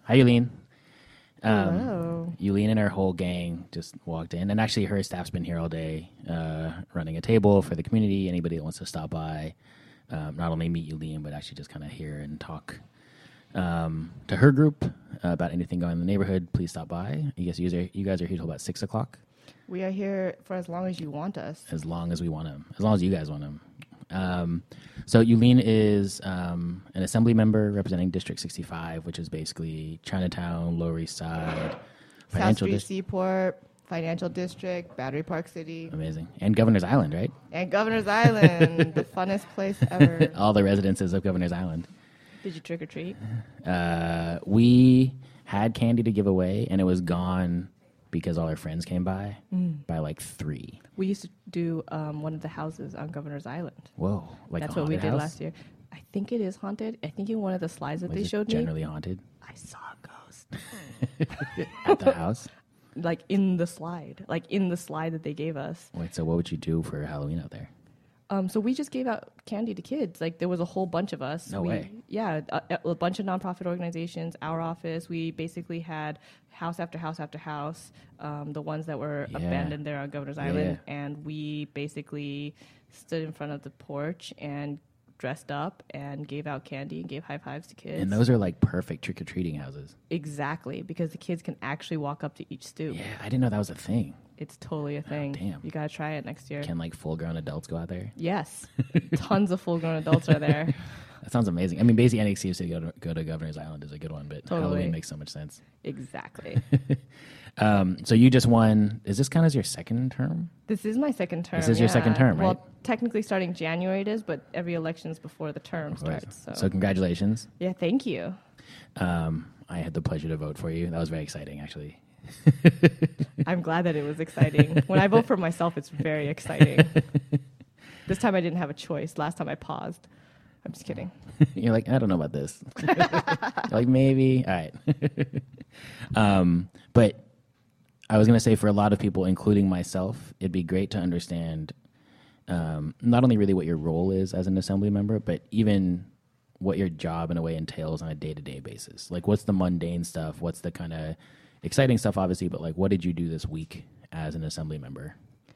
Hi, Yulene. Hello. Yulene and her whole gang just walked in, and actually her staff's been here all day, running a table for the community. Anybody that wants to stop by, not only meet Yulene, but actually just kind of hear and talk to her group about anything going on in the neighborhood, please stop by. I guess you guys are here till about 6 o'clock. We are here for as long as you want us. As long as we want them. As long as you guys want them. So Yulene is an assembly member representing District 65, which is basically Chinatown, Lower East Side, South Street, Seaport, Financial District, Battery Park City. Amazing. And Governor's Island, right? And Governor's Island, the funnest place ever. All the residences of Governor's Island. Did you trick or treat? We had candy to give away, and it was gone because all our friends came by like 3. We used to do one of the houses on Governor's Island. Whoa. Like That's a what we haunted did house? last year. I think it is haunted. I think in one of the slides that Was they it showed me, generally haunted I saw a ghost. at the house? Like in the slide. Like in the slide that they gave us. Wait, so what would you do for Halloween out there? So we just gave out candy to kids. Like there was a whole bunch of us. No way. Yeah, a bunch of nonprofit organizations. Our office. We basically had house after house after house. The ones that were abandoned there on Governor's Island, and we basically stood in front of the porch and dressed up and gave out candy and gave high fives to kids. And those are like perfect trick-or-treating houses. Exactly, because the kids can actually walk up to each stoop. Yeah, I didn't know that was a thing. It's totally a thing. Damn. You gotta try it next year. Can like full-grown adults go out there? Yes, tons of full-grown adults are there. That sounds amazing. I mean, basically any excuse to go to Governor's Island is a good one, but Totally. Halloween makes so much sense. Exactly. So you just won. Is this count as your second term? This is my second term. This is your second term, right? Well, technically starting January it is, but every election is before the term starts. So congratulations. Yeah, thank you. I had the pleasure to vote for you. That was very exciting, actually. I'm glad that it was exciting. When I vote for myself, it's very exciting. This time I didn't have a choice. Last time I paused. I'm just kidding. You're like, I don't know about this. You're like, maybe. All right. But I was going to say for a lot of people, including myself, it'd be great to understand not only really what your role is as an assembly member, but even what your job in a way entails on a day-to-day basis. Like, what's the mundane stuff? What's the kind of exciting stuff, obviously, but like, what did you do this week as an assembly member?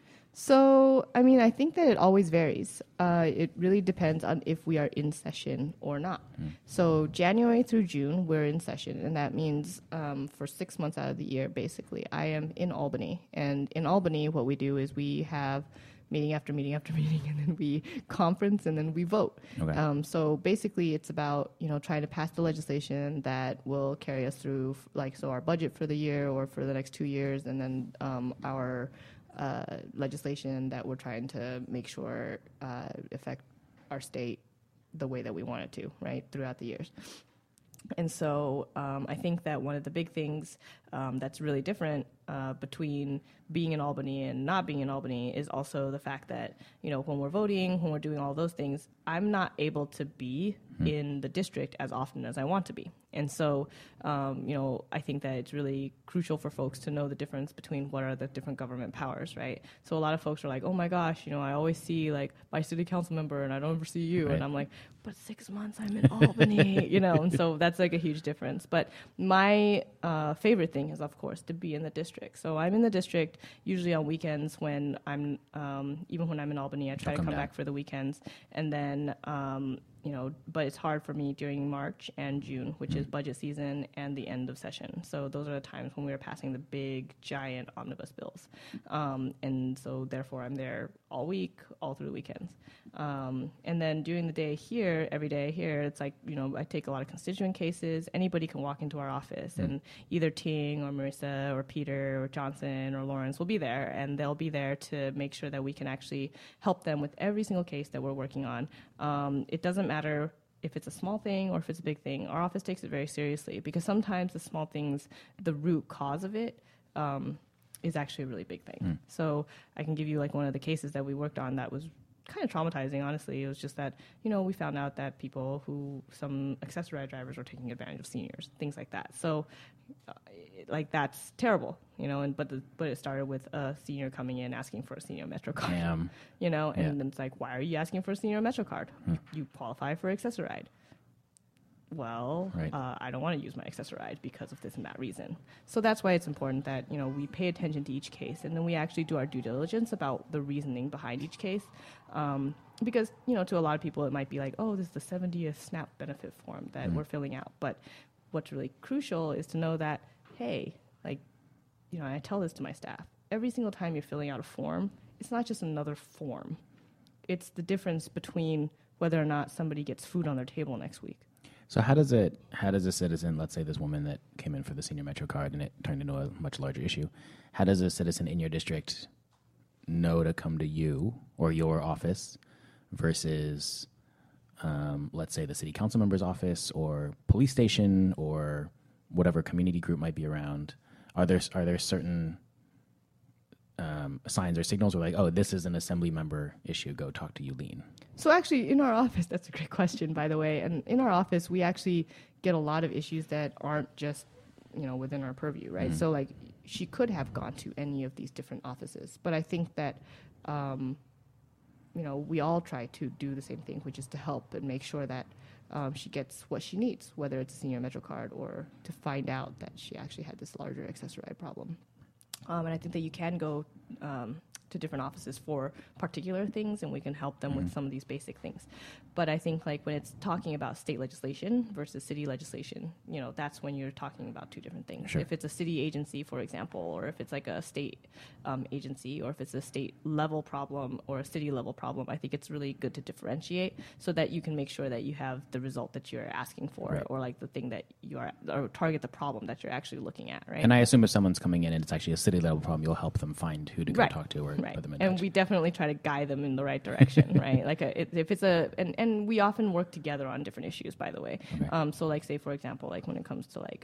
So, I mean, I think that it always varies. It really depends on if we are in session or not. So, January through June, we're in session, and that means for 6 months out of the year, basically, I am in Albany. And in Albany, what we do is we have meeting after meeting after meeting, and then we conference, and then we vote. Okay. So basically, it's about trying to pass the legislation that will carry us through, our budget for the year or for the next 2 years, and then our legislation that we're trying to make sure affect our state the way that we want it to, right, throughout the years. And so I think that one of the big things that's really different between being in Albany and not being in Albany is also the fact that, when we're voting, when we're doing all those things, I'm not able to be in the district as often as I want to be. And so, I think that it's really crucial for folks to know the difference between what are the different government powers, right? So a lot of folks are like, oh my gosh, I always see like my city council member and I don't ever see you. Right. And I'm like, but 6 months I'm in Albany, and so that's like a huge difference. But my favorite thing is, of course, to be in the district. So I'm in the district usually on weekends when I'm, even when I'm in Albany, I try to come back for the weekends. And then, but it's hard for me during March and June, which is budget season and the end of session. So those are the times when we are passing the big, giant omnibus bills. And so therefore I'm there all week, all through the weekends. And then during the day here, every day here, it's like, I take a lot of constituent cases. Anybody can walk into our office and either Ting or Marissa or Peter or Johnson or Lawrence will be there, and they'll be there to make sure that we can actually help them with every single case that we're working on. It doesn't matter if it's a small thing or if it's a big thing. Our office takes it very seriously because sometimes the small things, the root cause of it, is actually a really big thing. So I can give you like one of the cases that we worked on that was kind of traumatizing, honestly. It was just that, we found out that some accessory ride drivers were taking advantage of seniors, things like that. So, that's terrible, but it started with a senior coming in asking for a senior Metro card. Damn. And then it's like, why are you asking for a senior Metro card? You qualify for accessory ride. well, Right. I don't want to use my accessoride because of this and that reason. So that's why it's important that, you know, we pay attention to each case, and then we actually do our due diligence about the reasoning behind each case. Because, you know, to a lot of people, it might be like, oh, this is the 70th SNAP benefit form that we're filling out. But what's really crucial is to know that, hey, like, you know, and I tell this to my staff, every single time you're filling out a form, it's not just another form. It's the difference between whether or not somebody gets food on their table next week. So how does a citizen, let's say this woman that came in for the senior Metro card and it turned into a much larger issue, how does a citizen in your district know to come to you or your office versus, let's say, the city council member's office or police station or whatever community group might be around? Are there certain signs or signals where like, oh, this is an assembly member issue, go talk to Yulene? So actually, in our office, that's a great question, by the way. And in our office, we actually get a lot of issues that aren't just, you know, within our purview, right? So like, she could have gone to any of these different offices, but I think that, you know, we all try to do the same thing, which is to help and make sure that she gets what she needs, whether it's a senior Metro card or to find out that she actually had this larger accessoride problem. And I think that you can go to different offices for particular things, and we can help them with some of these basic things. But I think like when it's talking about state legislation versus city legislation, you know, that's when you're talking about two different things. Sure. If it's a city agency, for example, or if it's like a state agency, or if it's a state level problem or a city level problem, I think it's really good to differentiate so that you can make sure that you have the result that you're asking for, Right. or like the thing that you are, or target the problem that you're actually looking at, right? And I assume if someone's coming in and it's actually a city level problem, you'll help them find who to go talk to or put them in and touch. we definitely try to guide them in the right direction, right? Like if it's and we often work together on different issues, by the way. Okay. So like say for example, like when it comes to like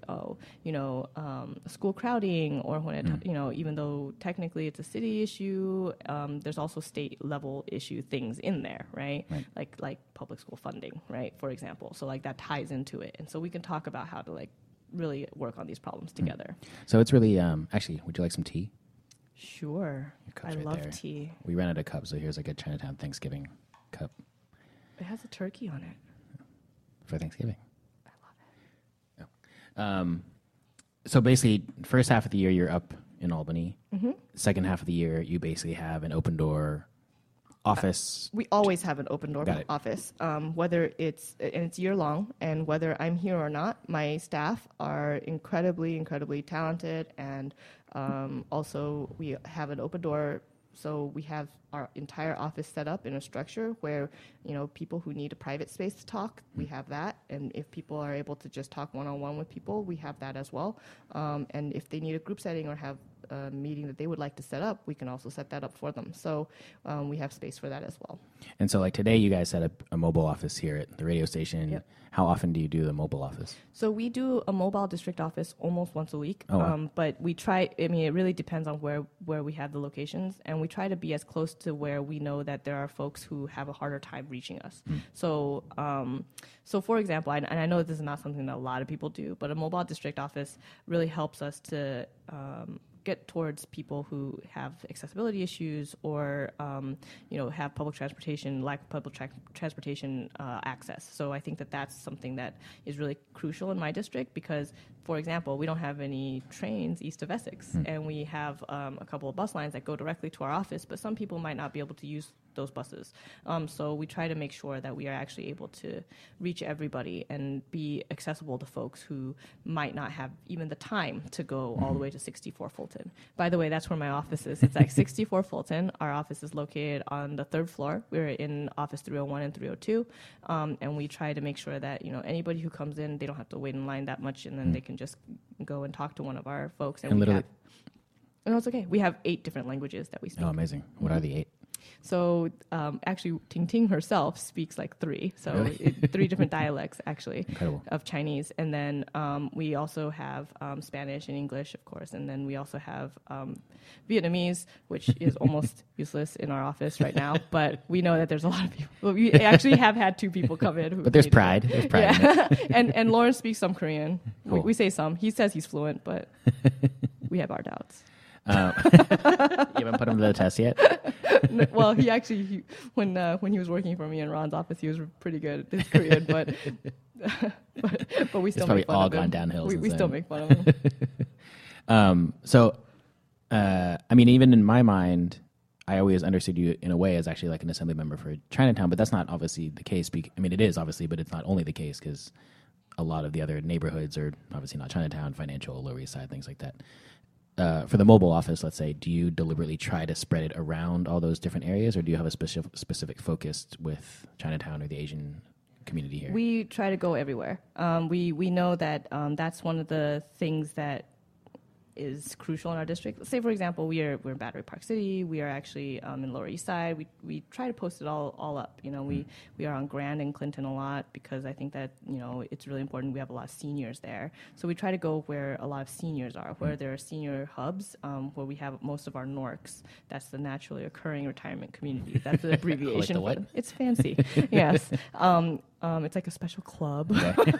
school crowding, or when it you know, even though technically it's a city issue, there's also state level issue things in there, right? Like public school funding, right? For example, so like that ties into it, and so we can talk about how to like really work on these problems together. So it's really actually, would you like some tea? Sure. Your cup's I right love there. tea. We ran out of cups, so here's like a Chinatown Thanksgiving cup It has a turkey on it. for Thanksgiving. I love it. So basically, first half of the year you're up in Albany. Second half of the year you basically have an open door office. We always have an open door Got it. office, whether it's year long, and whether I'm here or not, my staff are incredibly talented, and also we have an open door. So we have our entire office set up in a structure where, you know, people who need a private space to talk, we have that. And if people are able to just talk one-on-one with people, we have that as well. And if they need a group setting or have a meeting that they would like to set up, we can also set that up for them. So we have space for that as well. And so like today you guys set up a mobile office here at the radio station. Yep. How often do you do the mobile office? So we do a mobile district office almost once a week, Oh, wow. but we try, I mean, it really depends on where we have the locations, and we try to be as close to where we know that there are folks who have a harder time reaching us. So, so for example, and I know this is not something that a lot of people do, but a mobile district office really helps us to get towards people who have accessibility issues, or you know, have public transportation, lack of public transportation access. So I think that that's something that is really crucial in my district, because, for example, we don't have any trains east of Essex, and we have a couple of bus lines that go directly to our office, but some people might not be able to use those buses. So we try to make sure that we are actually able to reach everybody and be accessible to folks who might not have even the time to go all the way to 64 Fulton. By the way, that's where my office is. It's like 64 Fulton. Our office is located on the third floor. We're in office 301 and 302. And we try to make sure that, you know, anybody who comes in, they don't have to wait in line that much, and then they can just go and talk to one of our folks. And literally, no, it's okay. We have 8 different languages that we speak. oh, amazing. What are the 8? So actually, Ting Ting herself speaks like 3. So Really? 3 different dialects, actually, Incredible. of Chinese. And then we also have Spanish and English, of course. And then we also have Vietnamese, which is almost useless in our office right now. But we know that there's a lot of people. Well, we actually have had 2 people come in. But there's pride. There's pride in it. and Lawrence speaks some Korean. Cool. We say some. He says he's fluent, but we have our doubts. You haven't put him to the test yet? Well, when he was working for me in Ron's office, he was pretty good at his Korean, but but we still probably make fun all of him. gone downhill since We still then. make fun of him. I mean, even in my mind, I always understood you in a way as actually like an assembly member for Chinatown, but that's not obviously the case. I mean, it is obviously, but it's not only the case because a lot of the other neighborhoods are obviously not Chinatown, Financial, Lower East Side, things like that. For the mobile office, let's say, do you deliberately try to spread it around all those different areas, or do you have a specific focus with Chinatown or the Asian community here? We try to go everywhere. We know that that's one of the things that is crucial in our district. Say, for example, we're in Battery Park City. We are actually in Lower East Side. We try to post it all up. You know, we are on Grand and Clinton a lot because I think that, you know, it's really important. We have a lot of seniors there, so we try to go where a lot of seniors are, where there are senior hubs, where we have most of our NORCs. That's the Naturally Occurring Retirement Community. That's the abbreviation. Like the what? It's fancy. Yes. It's like a special club.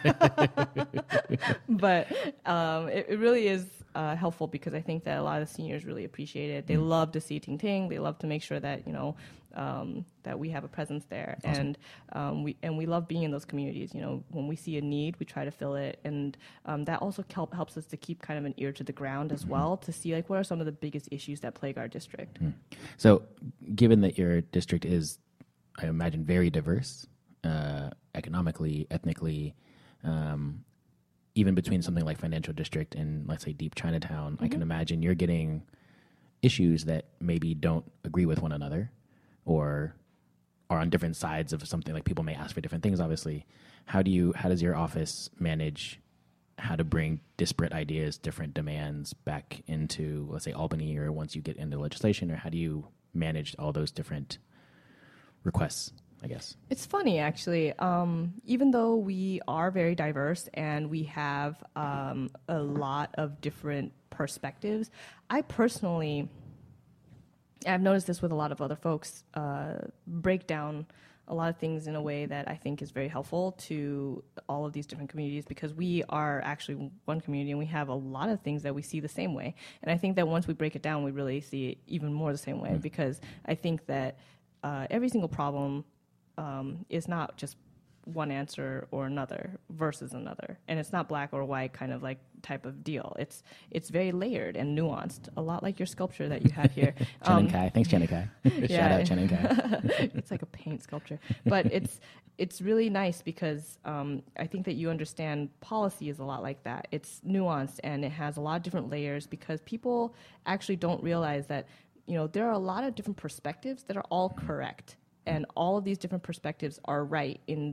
But it really is helpful because I think that a lot of the seniors really appreciate it. They love to see Ting Ting. They love to make sure that, you know, that we have a presence there. Awesome. And we love being in those communities. You know, when we see a need, we try to fill it. And that also helps us to keep kind of an ear to the ground as well, to see like what are some of the biggest issues that plague our district. So given that your district is, I imagine, very diverse, economically, ethnically, even between something like Financial District and, let's say, Deep Chinatown, I can imagine you're getting issues that maybe don't agree with one another or are on different sides of something. Like people may ask for different things, obviously. How does your office manage how to bring disparate ideas, different demands back into, let's say, Albany, or once you get into legislation, or how do you manage all those different requests, I guess? It's funny, actually. Even though we are very diverse and we have a lot of different perspectives, I personally, I've noticed this with a lot of other folks, break down a lot of things in a way that I think is very helpful to all of these different communities, because we are actually one community and we have a lot of things that we see the same way. And I think that once we break it down, we really see it even more the same way, because I think that every single problem is not just one answer or another versus another, and it's not black or white kind of like type of deal. It's very layered and nuanced, a lot like your sculpture that you have here. Chen and Kai, thanks Chen and Kai. Shout out Chen and Kai. It's like a paint sculpture, but it's really nice because I think that you understand policy is a lot like that. It's nuanced and it has a lot of different layers, because people actually don't realize that, you know, there are a lot of different perspectives that are all correct. And all of these different perspectives are right in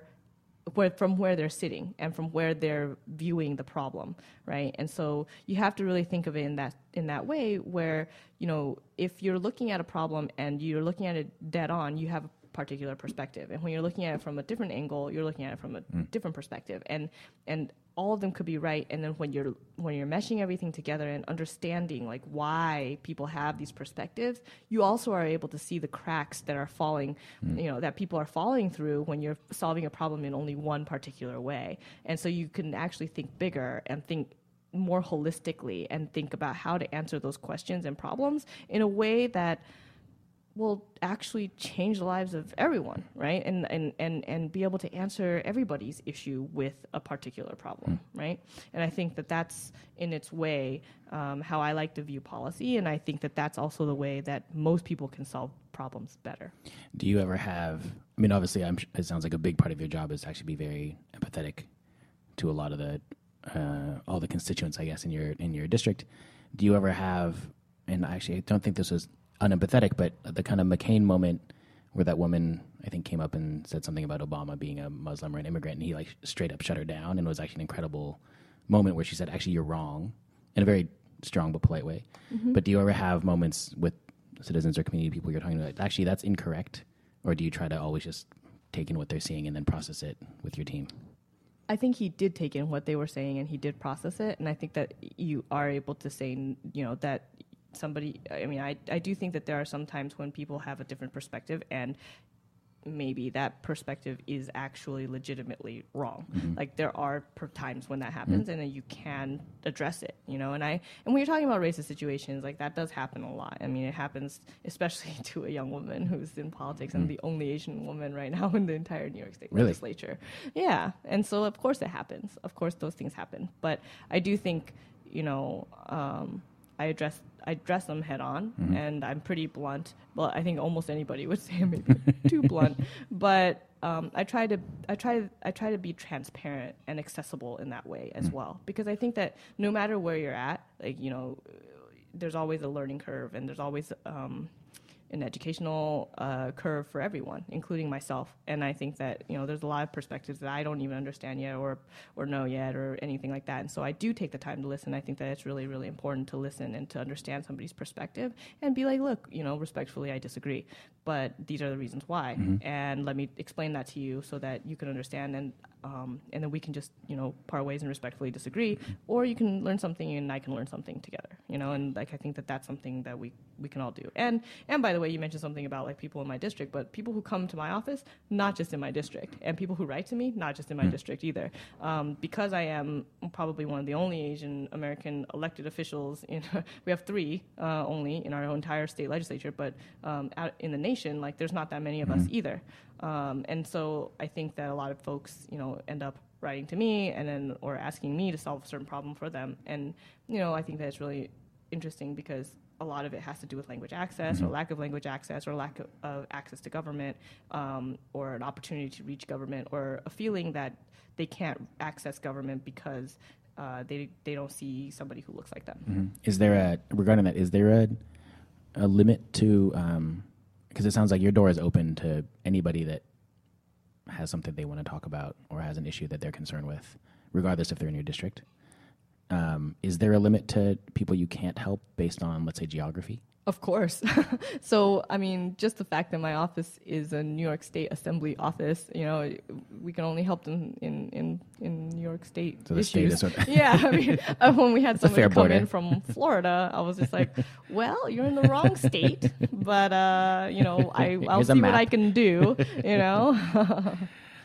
from where they're sitting and from where they're viewing the problem, right? And so you have to really think of it in that way, where, you know, if you're looking at a problem and you're looking at it dead on, you have a particular perspective, and when you're looking at it from a different angle, you're looking at it from a different perspective, and all of them could be right. And then when you're meshing everything together and understanding like why people have these perspectives, you also are able to see the cracks that are falling, you know, that people are falling through when you're solving a problem in only one particular way. And so you can actually think bigger and think more holistically and think about how to answer those questions and problems in a way that will actually change the lives of everyone, right? And be able to answer everybody's issue with a particular problem, right? And I think that that's, in its way, how I like to view policy, and I think that that's also the way that most people can solve problems better. Do you ever have, I mean, obviously, it sounds like a big part of your job is to actually be very empathetic to a lot of the, all the constituents, I guess, in your district. Do you ever have, and actually, I don't think this was unempathetic, but the kind of McCain moment where that woman, I think, came up and said something about Obama being a Muslim or an immigrant, and he like straight up shut her down, and it was actually an incredible moment where she said, actually, you're wrong, in a very strong but polite way. But do you ever have moments with citizens or community people you're talking about, actually, that's incorrect? Or do you try to always just take in what they're seeing and then process it with your team? I think he did take in what they were saying and he did process it, and I think that you are able to say, you know, that somebody, I mean, I do think that there are some times when people have a different perspective, and maybe that perspective is actually legitimately wrong. Like there are times when that happens, and then you can address it, you know. And when you're talking about racist situations, like that does happen a lot. I mean, it happens especially to a young woman who's in politics and the only Asian woman right now in the entire New York State legislature. Yeah, and so of course it happens. Of course those things happen. But I do think, you know, I address them head on, and I'm pretty blunt. Well, I think almost anybody would say I'm maybe too blunt, but I try to be transparent and accessible in that way as well, because I think that no matter where you're at, like, you know, there's always a learning curve, and there's always an educational curve for everyone, including myself. And I think that, you know, there's a lot of perspectives that I don't even understand yet or know yet or anything like that. And so I do take the time to listen. I think that it's really, really important to listen and to understand somebody's perspective and be like, look, you know, respectfully, I disagree, but these are the reasons why. And let me explain that to you so that you can understand, and then we can just, you know, part ways and respectfully disagree, or you can learn something and I can learn something together, you know. And like I think that that's something that we can all do. And by the way, you mentioned something about like people in my district, but people who come to my office, not just in my district, and people who write to me, not just in my district either. Because I am probably one of the only Asian American elected officials we have 3 only in our entire state legislature, but out in the nation, like there's not that many of us either. And so I think that a lot of folks, you know, end up writing to me and then or asking me to solve a certain problem for them. And, you know, I think that it's really interesting because a lot of it has to do with language access or lack of language access or lack of access to government, or an opportunity to reach government, or a feeling that they can't access government because they don't see somebody who looks like them. Is there regarding that, is there a limit to, because it sounds like your door is open to anybody that has something they want to talk about or has an issue that they're concerned with, regardless if they're in your district. Is there a limit to people you can't help based on, let's say, geography? Of course. So, I mean, just the fact that my office is a New York State Assembly office, you know, we can only help them in New York State so the issues. State is Yeah, I mean, when we had somebody come in from Florida, I was just like, well, you're in the wrong state, but, you know, I'll see what I can do, you know.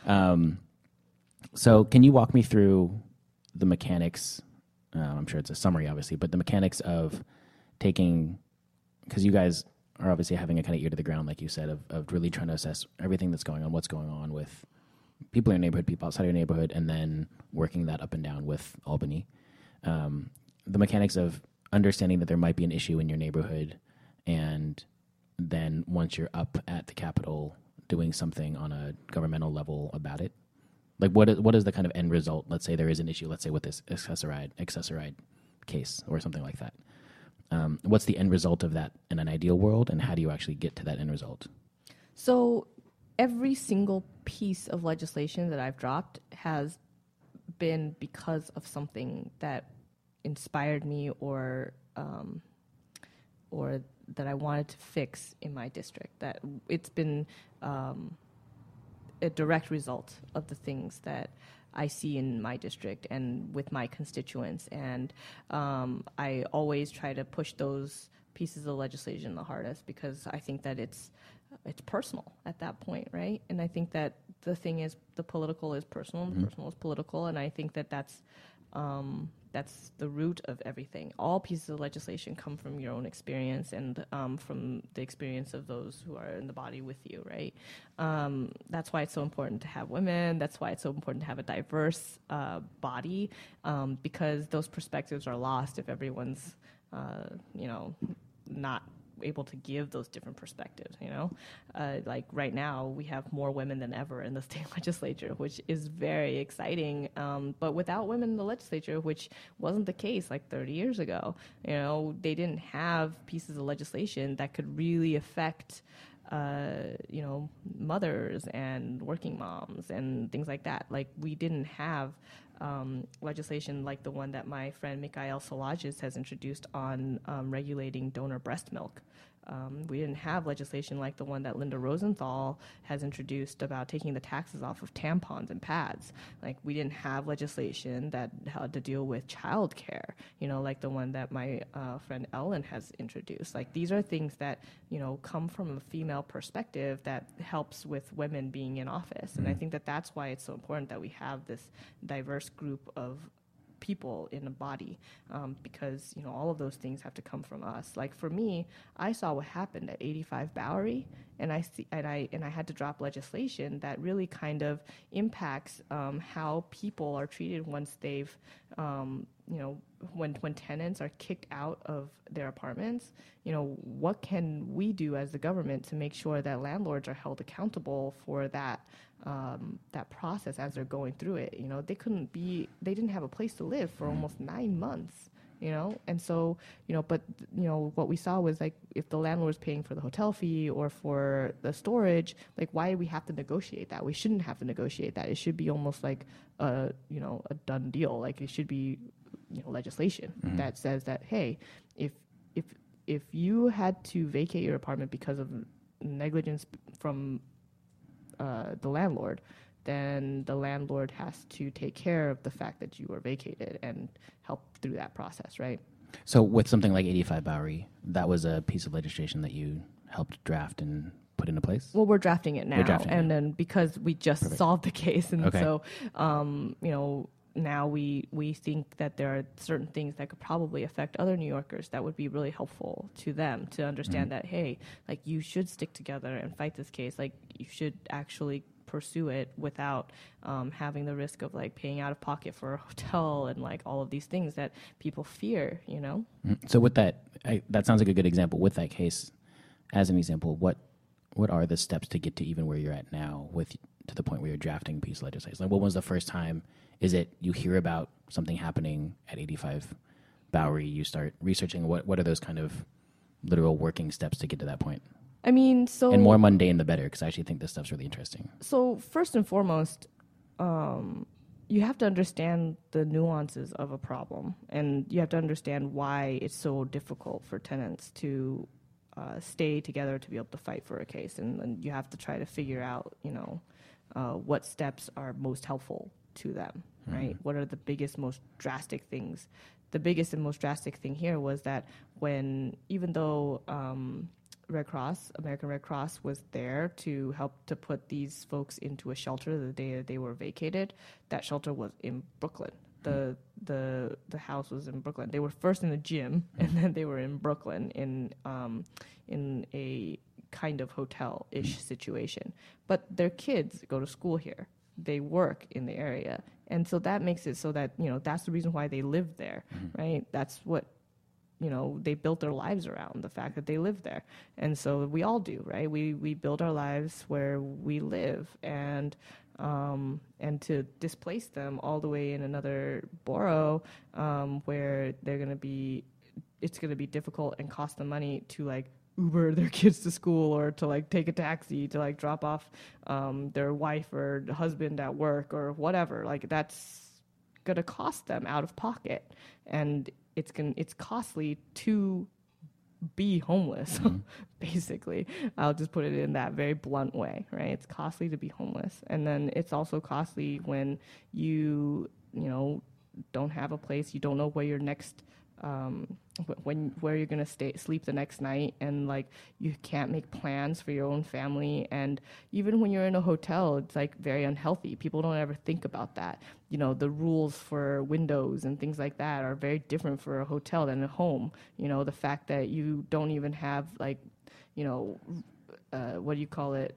So can you walk me through the mechanics? I'm sure it's a summary, obviously, but the mechanics of taking, because you guys are obviously having a kind of ear to the ground, like you said, of really trying to assess everything that's going on, what's going on with people in your neighborhood, people outside your neighborhood, and then working that up and down with Albany. The mechanics of understanding that there might be an issue in your neighborhood, and then once you're up at the Capitol, doing something on a governmental level about it. Like, what is the kind of end result? Let's say there is an issue, let's say with this accessoride case or something like that. What's the end result of that in an ideal world, and how do you actually get to that end result? So every single piece of legislation that I've dropped has been because of something that inspired me or that I wanted to fix in my district. That it's been a direct result of the things that I see in my district and with my constituents. And I always try to push those pieces of legislation the hardest because I think that it's personal at that point, right? And I think that the thing is the political is personal and the personal is political, and I think that that's the root of everything. All pieces of legislation come from your own experience and from the experience of those who are in the body with you, right? That's why it's so important to have women. That's why it's so important to have a diverse body, because those perspectives are lost if everyone's, not able to give those different perspectives, you know? Like right now, we have more women than ever in the state legislature, which is very exciting. But without women in the legislature, which wasn't the case like 30 years ago, you know, they didn't have pieces of legislation that could really affect mothers and working moms and things like that. Like we didn't have legislation like the one that my friend Mikhail Salages has introduced on regulating donor breast milk We didn't have legislation like the one that Linda Rosenthal has introduced about taking the taxes off of tampons and pads. Like, we didn't have legislation that had to deal with childcare, like the one that my friend Ellen has introduced. Like, these are things that, come from a female perspective that helps with women being in office. And I think that that's why it's so important that we have this diverse group of people in a body, because all of those things have to come from us. Like, for me, I saw what happened at 85 Bowery, and I had to drop legislation that really kind of impacts how people are treated once they've when tenants are kicked out of their apartments. What can we do as the government to make sure that landlords are held accountable for that process as they're going through it? They didn't have a place to live for almost 9 months, and so, but what we saw was, like, if the landlord's paying for the hotel fee or for the storage, like, why do we have to negotiate that? We shouldn't have to negotiate that. It should be almost like a done deal. Like, it should be, legislation that says that, hey, if you had to vacate your apartment because of negligence from the landlord, then the landlord has to take care of the fact that you were vacated and help through that process, right? So with something like 85 Bowery, that was a piece of legislation that you helped draft and put into place? Well, we're drafting it now. Then because we just Perfect. solved the case, and Okay. so, now we think that there are certain things that could probably affect other New Yorkers that would be really helpful to them to understand that, hey, like, you should stick together and fight this case. Like, you should actually pursue it without having the risk of, like, paying out of pocket for a hotel and, like, all of these things that people fear, So with that, that sounds like a good example. With that case, as an example, what are the steps to get to even where you're at now, to the point where you're drafting piece of legislation? Like, what was the first time? Is it you hear about something happening at 85 Bowery, you start researching? What are those kind of literal working steps to get to that point? I mean, so... And more mundane, the better, because I actually think this stuff's really interesting. So first and foremost, you have to understand the nuances of a problem, and you have to understand why it's so difficult for tenants to stay together to be able to fight for a case, and you have to try to figure out, what steps are most helpful to them, right? What are the biggest, most drastic things? The biggest and most drastic thing here was that even though American Red Cross was there to help to put these folks into a shelter the day that they were vacated, that shelter was in Brooklyn. The house was in Brooklyn. They were first in the gym, and then they were in Brooklyn in a kind of hotel-ish situation. But their kids go to school here. They work in the area. And so that makes it so that, that's the reason why they live there, right? That's what, they built their lives around, the fact that they live there. And so we all do, right? We build our lives where we live, and to displace them all the way in another borough, where it's going to be difficult and cost them money to, like, Uber their kids to school, or to, like, take a taxi to, like, drop off their wife or husband at work or whatever. Like, that's going to cost them out of pocket, and it's costly to be homeless. Basically, I'll just put it in that very blunt way, right? It's costly to be homeless, and then it's also costly when you don't have a place, you don't know where your next where you're going to sleep the next night, and, like, you can't make plans for your own family. And even when you're in a hotel, it's, like, very unhealthy. People don't ever think about that. The rules for windows and things like that are very different for a hotel than a home. The fact that you don't even have, like, what do you call it?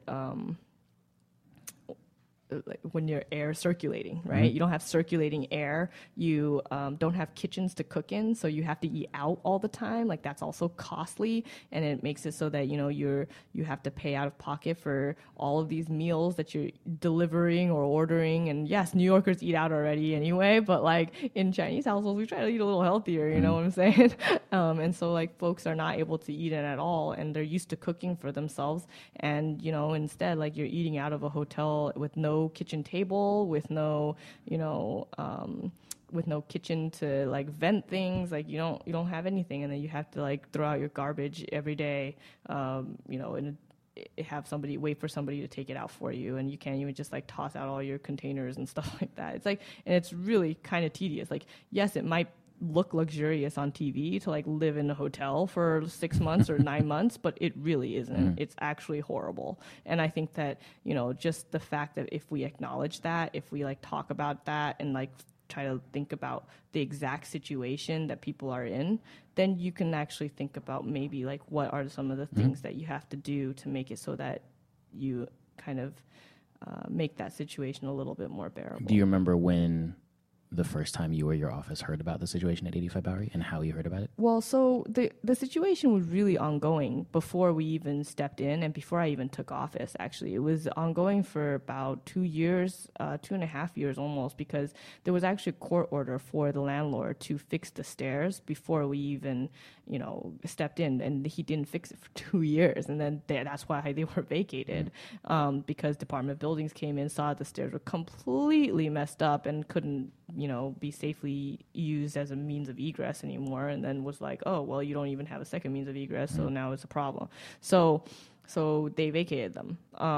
Like, when you're air circulating, right? You don't have circulating air. You don't have kitchens to cook in, so you have to eat out all the time. Like, that's also costly, and it makes it so that you have to pay out of pocket for all of these meals that you're delivering or ordering. And yes, New Yorkers eat out already anyway, but, like, in Chinese households, we try to eat a little healthier. You know what I'm saying? And so, like, folks are not able to eat it at all, and they're used to cooking for themselves. And instead, like, you're eating out of a hotel with no kitchen table, with no with no kitchen to like vent things. Like you don't have anything, and then you have to like throw out your garbage every day. And have somebody wait for somebody to take it out for you, and you can't even just like toss out all your containers and stuff like that. It's like, and it's really kind of tedious. Like, yes, it might look luxurious on TV to like live in a hotel for 6 months or 9 months, but it really isn't. It's actually horrible. And I think that, just the fact that if we acknowledge that, if we like talk about that and like try to think about the exact situation that people are in, then you can actually think about maybe like what are some of the things that you have to do to make it so that you kind of make that situation a little bit more bearable. Do you remember when the first time you or your office heard about the situation at 85 Bowery and how you heard about it? Well, so the situation was really ongoing before we even stepped in and before I even took office, actually. It was ongoing for about 2 years, 2.5 years almost, because there was actually a court order for the landlord to fix the stairs before we even, stepped in. And he didn't fix it for 2 years. And then that's why they were vacated, because Department of Buildings came in, saw the stairs were completely messed up and couldn't be safely used as a means of egress anymore, and then was like, oh, well, you don't even have a second means of egress, so now it's a problem. So they vacated them.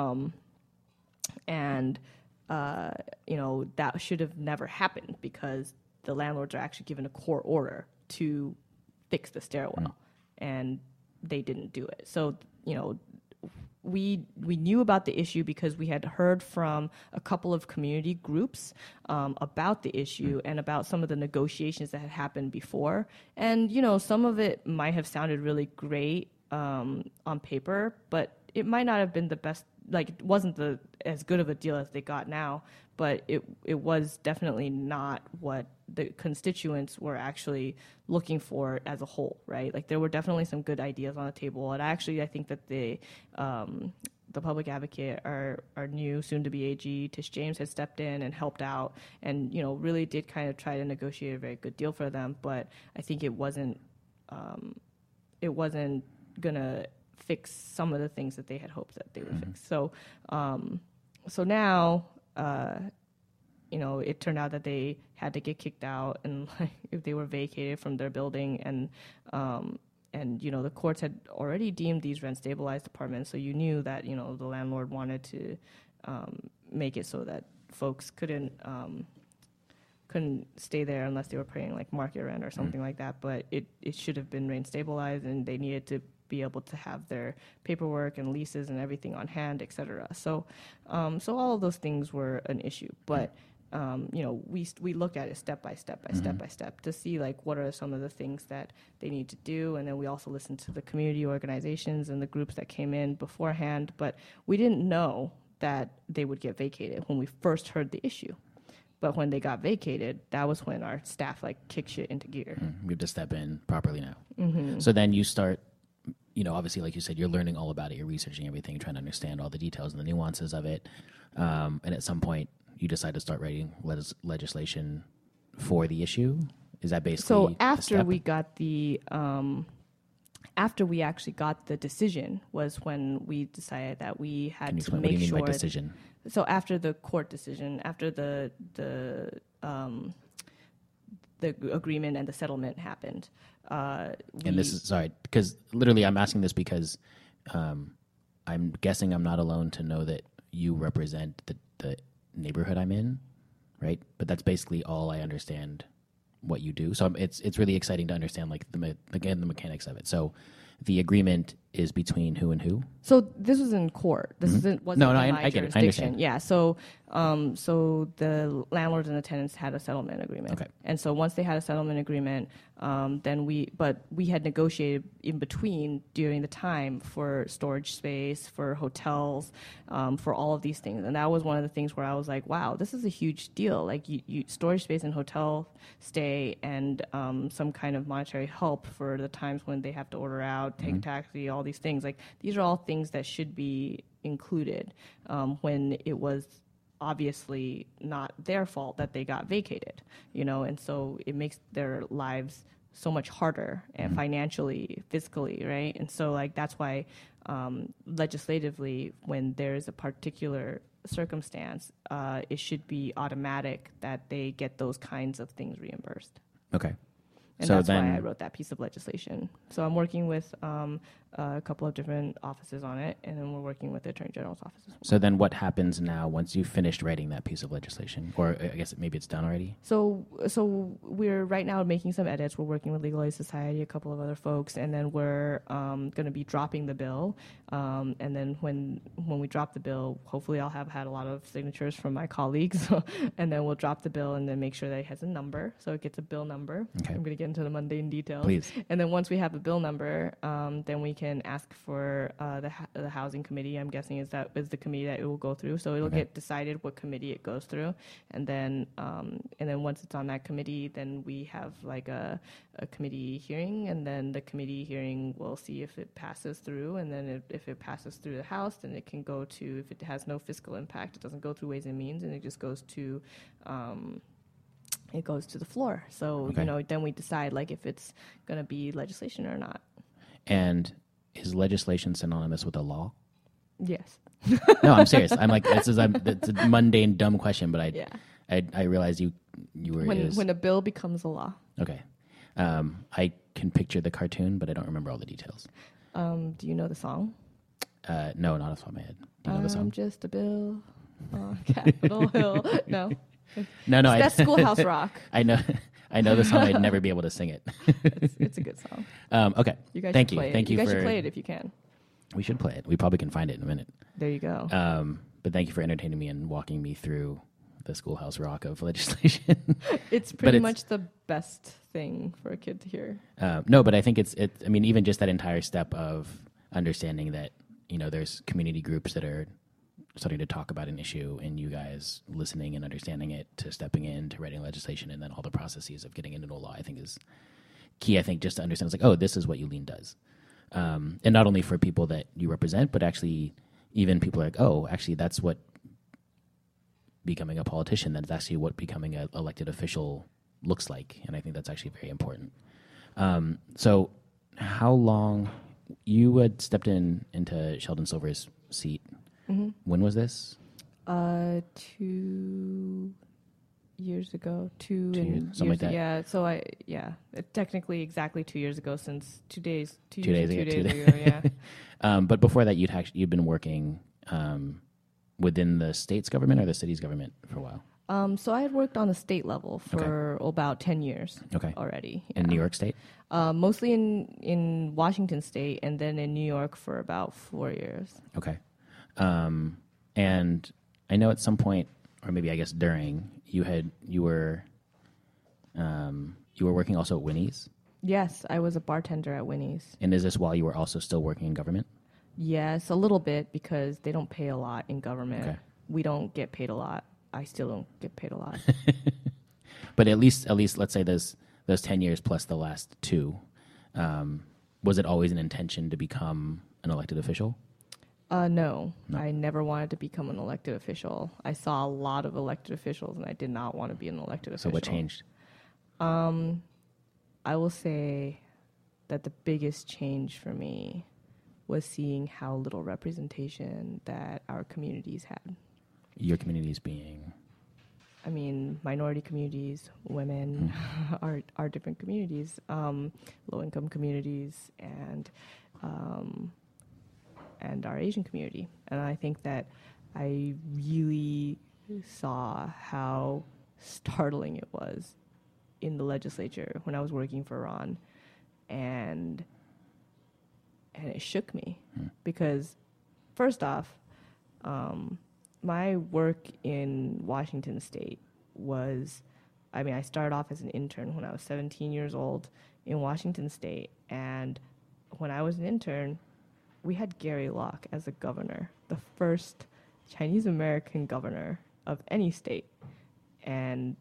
That should have never happened because the landlords are actually given a court order to fix the stairwell, and they didn't do it. So, we knew about the issue because we had heard from a couple of community groups about the issue and about some of the negotiations that had happened before. And, some of it might have sounded really great on paper, but it might not have been the best. Like, it wasn't as good of a deal as they got now, but it was definitely not what the constituents were actually looking for as a whole, right? Like, there were definitely some good ideas on the table, and I think that the public advocate, our new soon-to-be AG, Tish James, had stepped in and helped out, and really did kind of try to negotiate a very good deal for them. But I think it wasn't gonna fix some of the things that they had hoped that they would fix. So now, it turned out that they had to get kicked out, and if they were vacated from their building, and the courts had already deemed these rent stabilized apartments, so you knew that the landlord wanted to make it so that folks couldn't stay there unless they were paying like market rent or something like that. But it should have been rent stabilized, and they needed to be able to have their paperwork and leases and everything on hand, et cetera. So all of those things were an issue. But we look at it step by step to see like what are some of the things that they need to do, and then we also listened to the community organizations and the groups that came in beforehand. But we didn't know that they would get vacated when we first heard the issue. But when they got vacated, that was when our staff like kicked shit into gear. We have to step in properly now. So then you start, obviously, like you said, you're learning all about it, you're researching everything, trying to understand all the details and the nuances of it. And at some point, you decide to start writing legislation for the issue. Is that basically so? After we got after we actually got the decision, was when we decided that we had to make sure. What do you mean by decision? So after the court decision, after the agreement and the settlement happened. And this is, sorry, because literally I'm asking this because I'm guessing I'm not alone to know that you represent the neighborhood I'm in, right? But that's basically all I understand what you do. So it's really exciting to understand like the mechanics of it. So the agreement is between who and who? So this was in court. This wasn't in my I get it. I jurisdiction. understand. Yeah. So the landlords and the tenants had a settlement agreement. Okay. And so once they had a settlement agreement, then we had negotiated in between during the time for storage space, for hotels, for all of these things. And that was one of the things where I was like, wow, this is a huge deal. Like you storage space and hotel stay, and some kind of monetary help for the times when they have to order out, take a taxi, all these things. Like these are all things that should be included when it was obviously not their fault that they got vacated, and so it makes their lives so much harder and financially, fiscally, right? And so like that's why legislatively, when there's a particular circumstance, it should be automatic that they get those kinds of things reimbursed. Okay. And So that's then, why I wrote that piece of legislation. So I'm working with a couple of different offices on it, and then we're working with the Attorney General's office as well. so then what happens now once you've finished writing that piece of legislation? Or I guess maybe it's done already? So we're right now making some edits. We're working with Legal Aid Society, a couple of other folks, and then we're going to be dropping the bill. And then when we drop the bill, hopefully I'll have had a lot of signatures from my colleagues, and then we'll drop the bill and then make sure that it has a number, so it gets a bill number. Okay. I'm going to get into the mundane details. Please. And then once we have a bill number, then we can ask for the housing committee. I'm guessing is the committee that it will go through. So it'll Okay. get decided what committee it goes through, and then once it's on that committee, then we have like a committee hearing, and then the committee hearing will see if it passes through, and then if it passes through the House, then it can go to, if it has no fiscal impact, it doesn't go through Ways and Means, and it just goes to the floor. So Okay. then we decide like if it's going to be legislation or not. And is legislation synonymous with a law? Yes. No, I'm serious. I'm like, it's a mundane, dumb question, but Yeah. I realize you were... When a bill becomes a law. Okay. I can picture the cartoon, but I don't remember all the details. Do you know the song? No, not off the top of my head. Do you know the song? I'm just a bill on Capitol Hill. No. No, That's Schoolhouse Rock. I know the song. I'd never be able to sing it. It's a good song. Okay. You guys Thank should you. play it. Thank you guys for. should play it if you can. We should play it. We probably can find it in a minute. There you go. But thank you for entertaining me and walking me through the Schoolhouse Rock of legislation. It's pretty much the best thing for a kid to hear. No, but I think I mean, even just that entire step of understanding that, there's community groups that are starting to talk about an issue, and you guys listening and understanding it, to stepping in, to writing legislation, and then all the processes of getting into a law, I think is key. I think just to understand, it's like, oh, this is what ULEAN does. And not only for people that you represent, but actually even people are like, oh, actually that's what becoming a politician, that's actually what becoming an elected official looks like. And I think that's actually very important. So how long you had stepped into Sheldon Silver's seat? Mm-hmm. When was this? 2 years ago. 2 years, something like that. Yeah. So technically exactly 2 years ago, since 2 days. 2 2 years days and ago. 2 days ago. Yeah. But before that, you'd been working within the state's government or the city's government for a while. So I had worked on the state level for about 10 years already. In New York State? Mostly in Washington State, and then in New York for about 4 years. Okay. And I know at some point, or maybe I guess during, you were working also at Winnie's? Yes, I was a bartender at Winnie's. And is this while you were also still working in government? Yes, a little bit, because they don't pay a lot in government. Okay. We don't get paid a lot. I still don't get paid a lot. But at least let's say those 10 years plus the last 2, was it always an intention to become an elected official? No, I never wanted to become an elected official. I saw a lot of elected officials, and I did not want to be an elected official. So what changed? I will say that the biggest change for me was seeing how little representation that our communities had. Your communities being? I mean, minority communities, women, are different communities, low-income communities, and our Asian community. And I think that I really saw how startling it was in the legislature when I was working for Ron, and it shook me because, first off, my work in Washington State was, I started off as an intern when I was 17 years old in Washington State, and when I was an intern, we had Gary Locke as a governor, the first Chinese American governor of any state, and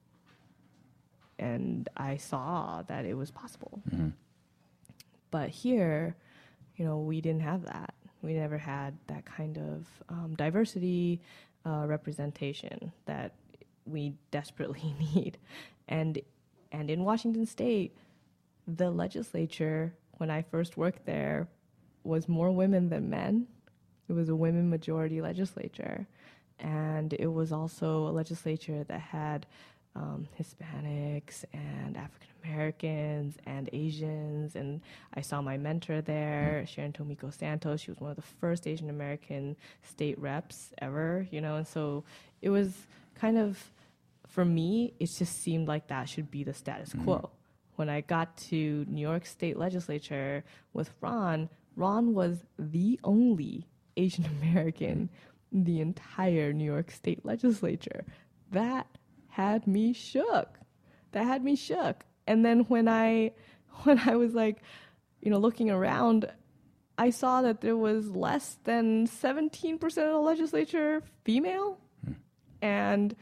I saw that it was possible. Mm-hmm. But here, we didn't have that. We never had that kind of diversity, representation that we desperately need. And in Washington State, the legislature, when I first worked there, was more women than men. It was a women majority legislature. and it was also a legislature that had Hispanics and African Americans and Asians, and I saw my mentor there, Sharon Tomiko Santos. She was one of the first Asian American state reps ever, and so it was kind of, for me, it just seemed like that should be the status quo. When I got to New York State Legislature with Ron was the only Asian American in the entire New York State Legislature. That had me shook. And then when I was like, looking around, I saw that there was less than 17% of the legislature female. And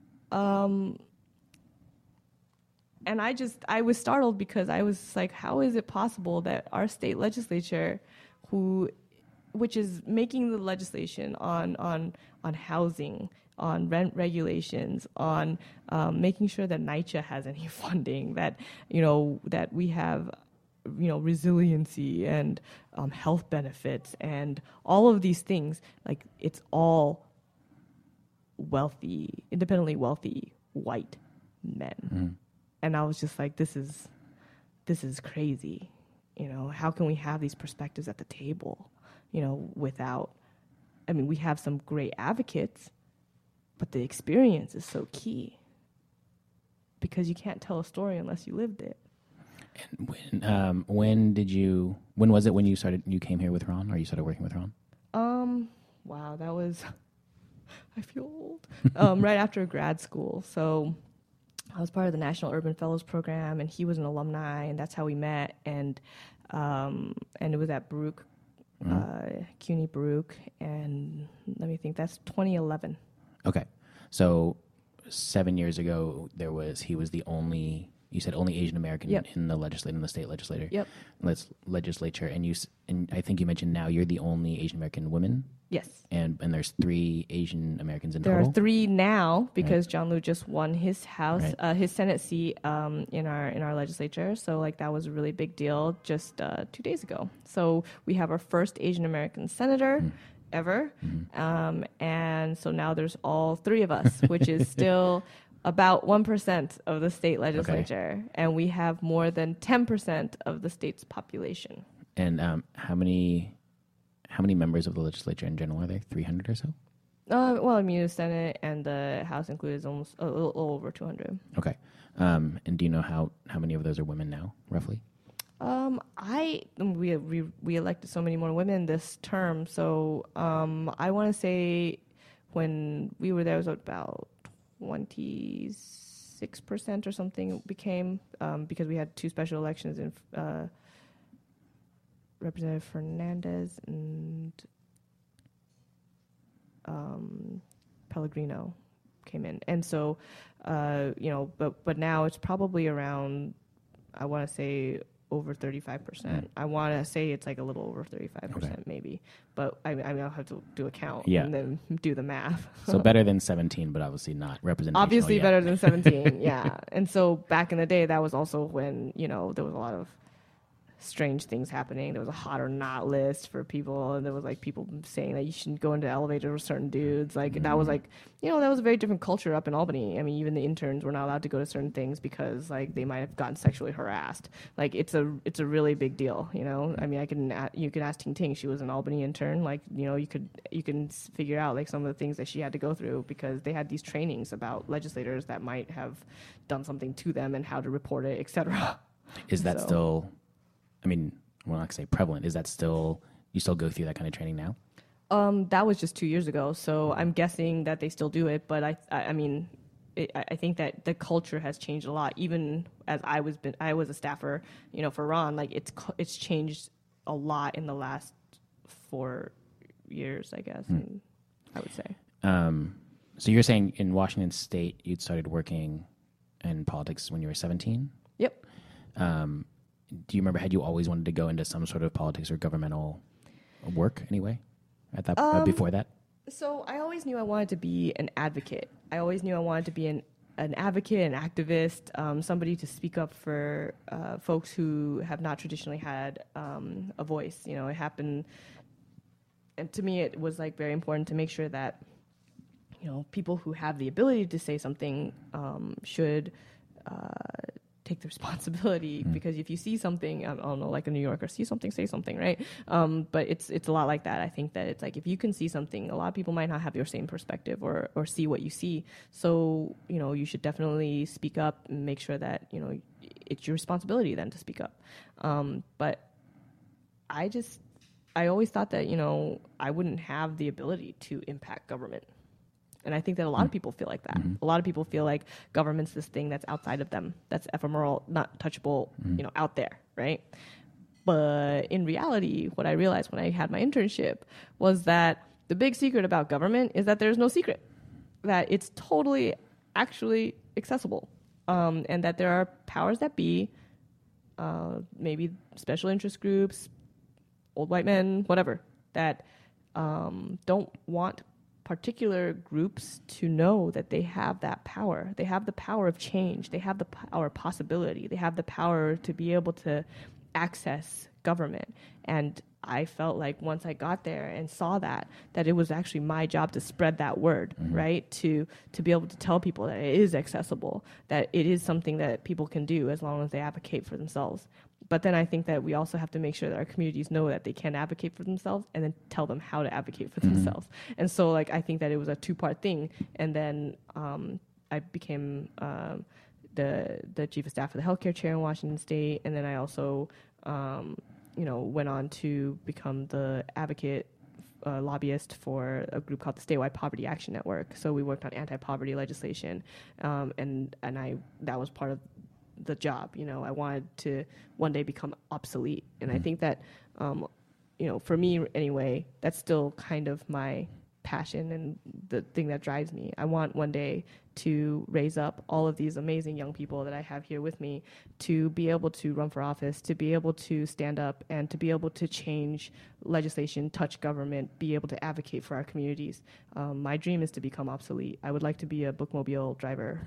I was startled because I was like, how is it possible that our state legislature, which is making the legislation on housing, on rent regulations, on making sure that NYCHA has any funding, that that we have resiliency and health benefits and all of these things, like it's all wealthy, independently wealthy white men. And I was just like, this is crazy. How can we have these perspectives at the table, without, we have some great advocates, but the experience is so key because you can't tell a story unless you lived it. And when was it when you came here with Ron, or you started working with Ron? Wow, that was, I feel old. Right after grad school. So I was part of the National Urban Fellows Program, and he was an alumni, and that's how we met. And it was at Baruch, CUNY Baruch, and let me think, that's 2011. Okay, so 7 years ago, he was the only, you said only Asian American in the state legislature. Yep. Legislature, and I think you mentioned now you're the only Asian American woman. Yes. And there's 3 Asian Americans in total? There are 3 now because John Liu just won his house, his Senate seat in our legislature. So that was a really big deal just 2 days ago. So we have our first Asian American senator ever. And so now there's all 3 of us, which is still about 1% of the state legislature. Okay. And we have more than 10% of the state's population. And how many members of the legislature in general are there? 300 or so? The Senate and the House included is almost a little over 200. Okay. And do you know how many of those are women now, roughly? We elected so many more women this term, so I want to say when we were there, it was about 26% or something became, because we had 2 special elections in Representative Fernandez and Pellegrino came in. And so, but now it's probably around, I want to say, over 35%. I want to say it's a little over 35% maybe. But I'll have to do a count and then do the math. So better than 17, but obviously not representational. Obviously better than 17, yeah. And so back in the day, that was also when, there was a lot of strange things happening. There was a hot or not list for people, and there was people saying that you shouldn't go into the elevator with certain dudes. That was that was a very different culture up in Albany. Even the interns were not allowed to go to certain things because they might have gotten sexually harassed. It's a really big deal. You can ask Ting Ting. She was an Albany intern. You can figure out some of the things that she had to go through because they had these trainings about legislators that might have done something to them and how to report it, etc. Is that still? I'm not going to say prevalent. Is that still, you still go through that kind of training now? That was just 2 years ago, so I'm guessing that they still do it. But I think that the culture has changed a lot. Even as I was a staffer, for Ron, it's changed a lot in the last 4 years, I guess. I would say. So you're saying in Washington State, you'd started working in politics when you were 17? Yep. Do you remember, had you always wanted to go into some sort of politics or governmental work anyway at that before that? So I always knew I wanted to be an advocate. I always knew I wanted to be an advocate, an activist, somebody to speak up for folks who have not traditionally had a voice. It happened, and to me it was very important to make sure that people who have the ability to say something should take the responsibility, because if you see something, I don't know, like a New Yorker, see something, say something, right? But it's a lot like that. I think that it's like, if you can see something, a lot of people might not have your same perspective or see what you see. So, you should definitely speak up and make sure that, it's your responsibility then to speak up. But I always thought that, I wouldn't have the ability to impact government. And I think that a lot of people feel like that. A lot of people feel like government's this thing that's outside of them, that's ephemeral, not touchable, out there, right? But in reality, what I realized when I had my internship was that the big secret about government is that there's no secret, that it's totally actually accessible, and that there are powers that be, maybe special interest groups, old white men, whatever, that don't want particular groups to know that they have that power. They have the power of change. They have the power of possibility. They have the power to be able to access government. And I felt like once I got there and saw that it was actually my job to spread that word, right? To be able to tell people that it is accessible, that it is something that people can do as long as they advocate for themselves. But then I think that we also have to make sure that our communities know that they can advocate for themselves, and then tell them how to advocate for themselves. And so, like, I think that it was a two-part thing. And then I became the chief of staff for the healthcare chair in Washington State. And then I also, went on to become the advocate lobbyist for a group called the Statewide Poverty Action Network. So we worked on anti-poverty legislation, and that was part of the job. I wanted to one day become obsolete. And I think that, for me anyway, that's still kind of my passion and the thing that drives me. I want one day to raise up all of these amazing young people that I have here with me to be able to run for office, to be able to stand up and to be able to change legislation, touch government, be able to advocate for our communities. My dream is to become obsolete. I would like to be a bookmobile driver.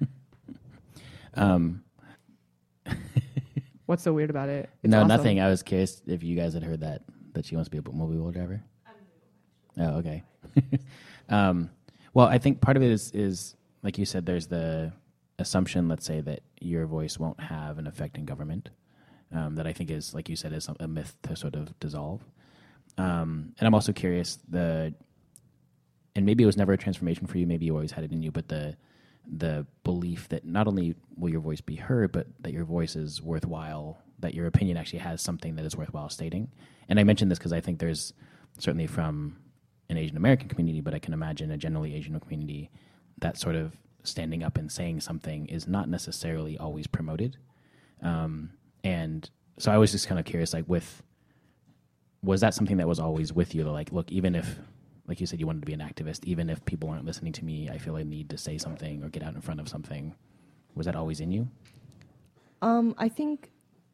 What's so weird about it? It's awesome. Nothing. I was curious if you guys had heard that she wants to be a bookmobile driver. Oh, okay. Well, I think part of it is like you said, there's the assumption, let's say, that your voice won't have an effect in government. That I think is, like you said, is a myth to sort of dissolve. And I'm also curious, and maybe it was never a transformation for you, maybe you always had it in you, but the belief that not only will your voice be heard, but that your voice is worthwhile, that your opinion actually has something that is worthwhile stating. And I mention this because I think there's certainly from an Asian American community, but I can imagine a generally Asian community, that sort of standing up and saying something is not necessarily always promoted. And so I was just kind of curious, like, was that something that was always with you? Like, look, even if, like you said, you wanted to be an activist, even if people aren't listening to me, I feel I need to say something or get out in front of something. Was that always in you? I think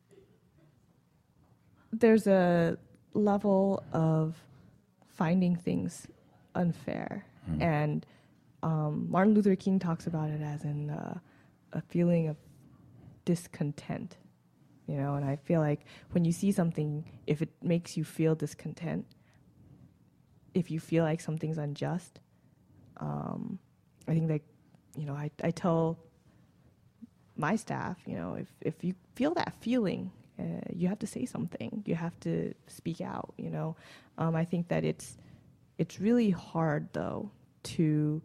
there's a level of finding things unfair. And Martin Luther King talks about it as in a feeling of discontent, and I feel like when you see something, if it makes you feel discontent, if you feel like something's unjust, I think that, I tell my staff, if you feel that feeling, you have to say something. You have to speak out, I think that it's really hard, though, to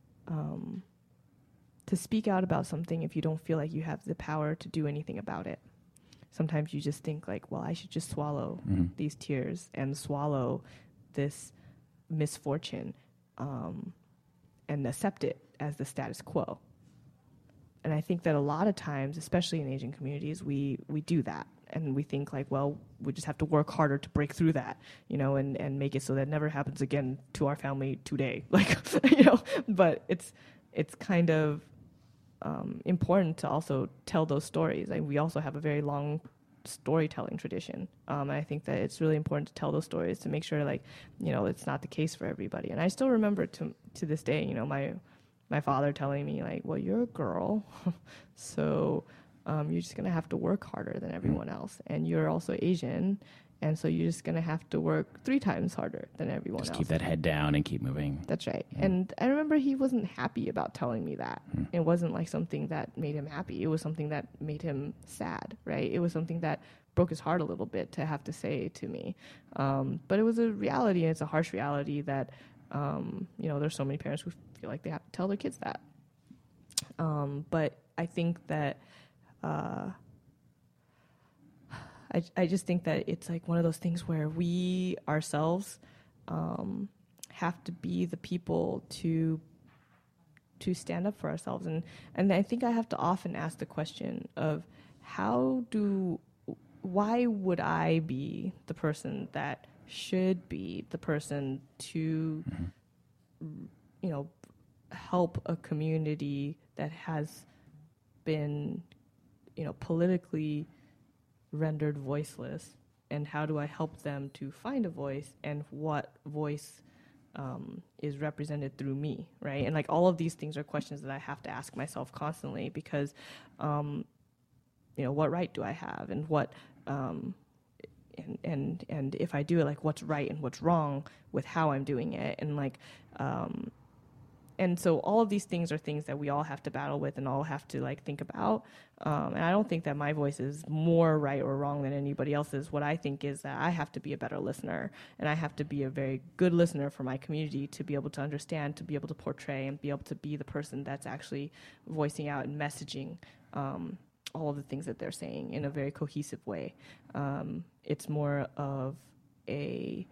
speak out about something if you don't feel like you have the power to do anything about it. Sometimes you just think like, well, I should just swallow these tears and swallow this misfortune, and accept it as the status quo. And I think that a lot of times, especially in Asian communities, we do that. And we think like, well, we just have to work harder to break through that, and make it so that never happens again to our family today. Like, but it's kind of important to also tell those stories. Like, we also have a very long storytelling tradition. And I think that it's really important to tell those stories to make sure, like, it's not the case for everybody. And I still remember to this day, my father telling me like, well, you're a girl, so you're just going to have to work harder than everyone else. And you're also Asian, And so you're just going to have to work 3 times harder than everyone else. Just keep that head down and keep moving. That's right. And I remember he wasn't happy about telling me that. Mm. It wasn't like something that made him happy. It was something that made him sad, right? It was something that broke his heart a little bit to have to say to me. But it was a reality, and it's a harsh reality that, there's so many parents who feel like they have to tell their kids that. But I think that I just think that it's like one of those things where we ourselves have to be the people to stand up for ourselves. And I think I have to often ask the question of why would I be the person that should be the person to, help a community that has been, politically rendered voiceless, and how do I help them to find a voice, and what voice is represented through me, right? And like all of these things are questions that I have to ask myself constantly, because what right do I have, and what and if I do it, like what's right and what's wrong with how I'm doing it, and like and so all of these things are things that we all have to battle with and all have to like think about. And I don't think that my voice is more right or wrong than anybody else's. What I think is that I have to be a better listener, and I have to be a very good listener for my community to be able to understand, to be able to portray, and be able to be the person that's actually voicing out and messaging all of the things that they're saying in a very cohesive way. It's more of a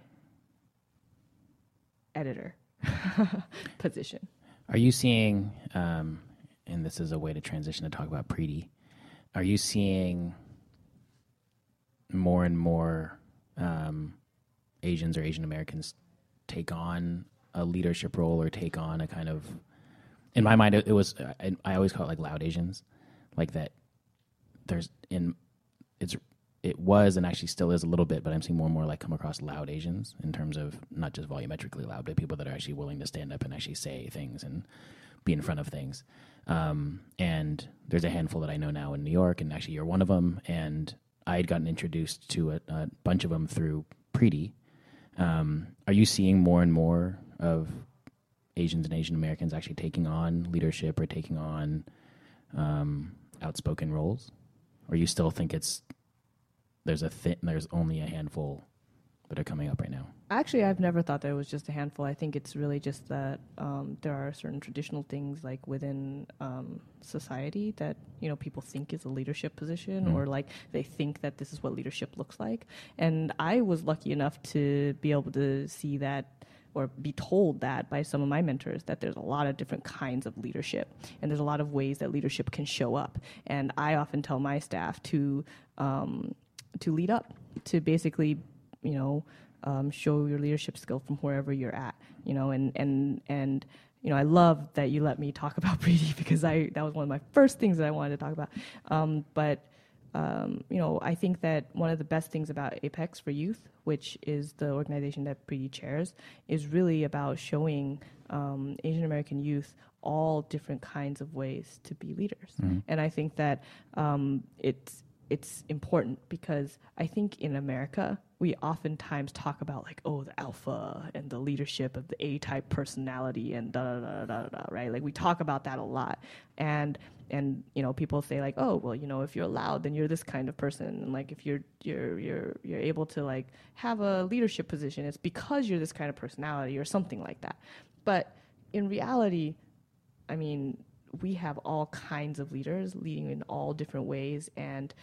editor position. Are you seeing, and this is a way to transition to talk about Preeti, are you seeing more and more Asians or Asian Americans take on a leadership role, or take on a kind of, in my mind, it was, I always call it like loud Asians, like that it was and actually still is a little bit, but I'm seeing more and more like come across loud Asians in terms of not just volumetrically loud, but people that are actually willing to stand up and actually say things and be in front of things. And there's a handful that I know now in New York, and actually you're one of them. And I had gotten introduced to a bunch of them through Preeti. Are you seeing more and more of Asians and Asian Americans actually taking on leadership or taking on outspoken roles? Or you still think there's only a handful that are coming up right now? Actually, I've never thought that it was just a handful. I think it's really just that there are certain traditional things like within society that people think is a leadership position, or like they think that this is what leadership looks like. And I was lucky enough to be able to see that, or be told that by some of my mentors, that there's a lot of different kinds of leadership, and there's a lot of ways that leadership can show up. And I often tell my staff to lead up, to basically, show your leadership skill from wherever you're at, and I love that you let me talk about Preeti, because that was one of my first things that I wanted to talk about. I think that one of the best things about Apex for Youth, which is the organization that Preeti chairs, is really about showing Asian American youth all different kinds of ways to be leaders. Mm-hmm. And I think that it's important, because I think in America, we oftentimes talk about like, the alpha and the leadership of the A-type personality and da-da-da-da-da, right? Like we talk about that a lot. And people say like, if you're loud, then you're this kind of person. And like, if you're able to like have a leadership position, it's because you're this kind of personality or something like that. But in reality, I mean, we have all kinds of leaders leading in all different ways, and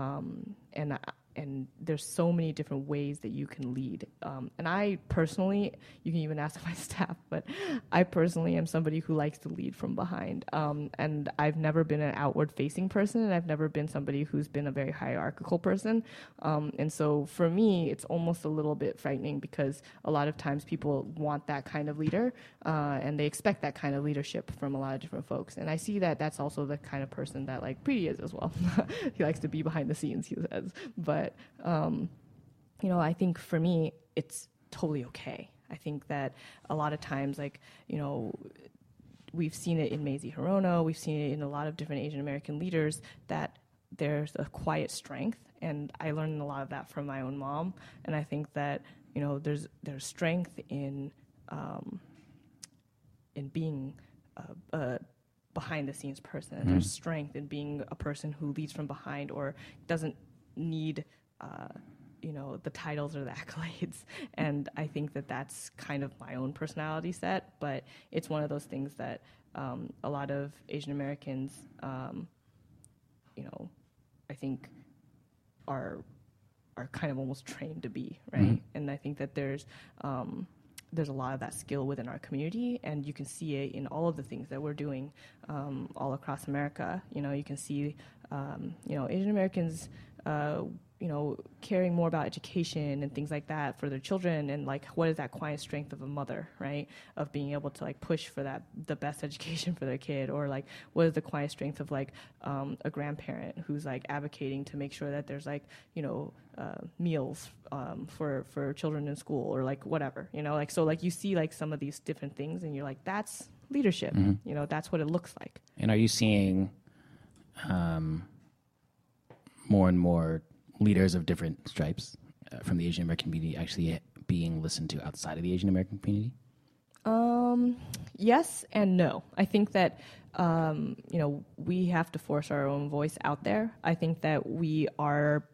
there's so many different ways that you can lead. And I personally, you can even ask my staff, but I personally am somebody who likes to lead from behind. And I've never been an outward-facing person, and I've never been somebody who's been a very hierarchical person. And so for me, it's almost a little bit frightening, because a lot of times people want that kind of leader, and they expect that kind of leadership from a lot of different folks. And I see that that's also the kind of person that like Preeti is as well. He likes to be behind the scenes, he says. But I think for me, it's totally okay. I think that a lot of times, like, we've seen it in Mazie Hirono, we've seen it in a lot of different Asian American leaders, that there's a quiet strength, and I learned a lot of that from my own mom. And I think that there's strength in being a behind the scenes person. And there's strength in being a person who leads from behind or doesn't need the titles or the accolades. And I think that that's kind of my own personality set, but it's one of those things that a lot of Asian Americans, I think are kind of almost trained to be, right? And I think that there's a lot of that skill within our community, and you can see it in all of the things that we're doing all across America. You can see, Asian Americans, caring more about education and things like that for their children, and like what is that quiet strength of a mother, right? Of being able to like push for the best education for their kid, or like what is the quiet strength of like a grandparent who's like advocating to make sure that there's like meals for children in school, or like whatever, so like you see like some of these different things and you're like, that's leadership. That's what it looks like. And are you seeing more and more leaders of different stripes from the Asian American community actually being listened to outside of the Asian American community? Yes and no. I think that we have to force our own voice out there. I think that we are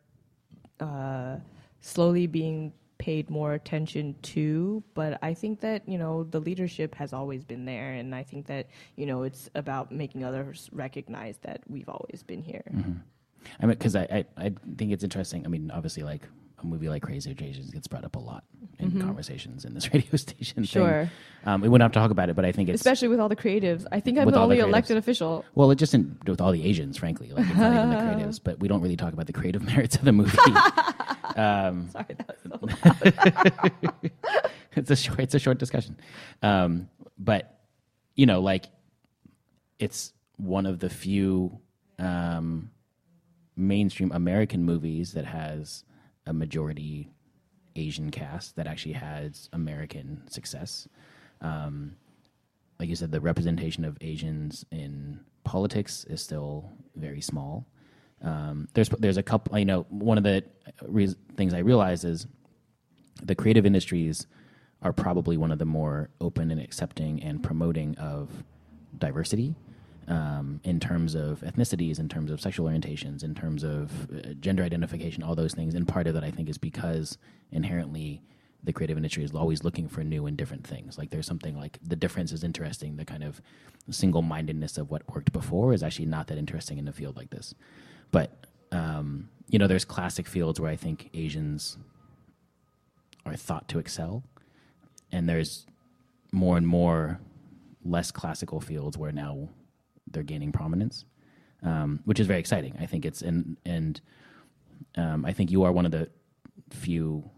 slowly being paid more attention to, but I think that the leadership has always been there, and I think that it's about making others recognize that we've always been here. I mean, because I think it's interesting. I mean, obviously, like a movie like Crazy Rich Asians gets brought up a lot in conversations in this radio station. Sure. Thing. We wouldn't have to talk about it, but I think it's... Especially with all the creatives. I think I'm the only elected official. Well, it just with all the Asians, frankly. Like, it's not even the creatives, but we don't really talk about the creative merits of the movie. Sorry, that was so loud. It's a short discussion. But, like, it's one of the few mainstream American movies that has a majority Asian cast that actually has American success. Like you said, the representation of Asians in politics is still very small. There's a couple. One of the things I realize is the creative industries are probably one of the more open and accepting and promoting of diversity. In terms of ethnicities, in terms of sexual orientations, in terms of gender identification, all those things. And part of that, I think, is because inherently the creative industry is always looking for new and different things. Like there's something like the difference is interesting. The kind of single-mindedness of what worked before is actually not that interesting in a field like this. But, there's classic fields where I think Asians are thought to excel. And there's more and more less classical fields where now they're gaining prominence, which is very exciting. I think it's and I think you are one of the few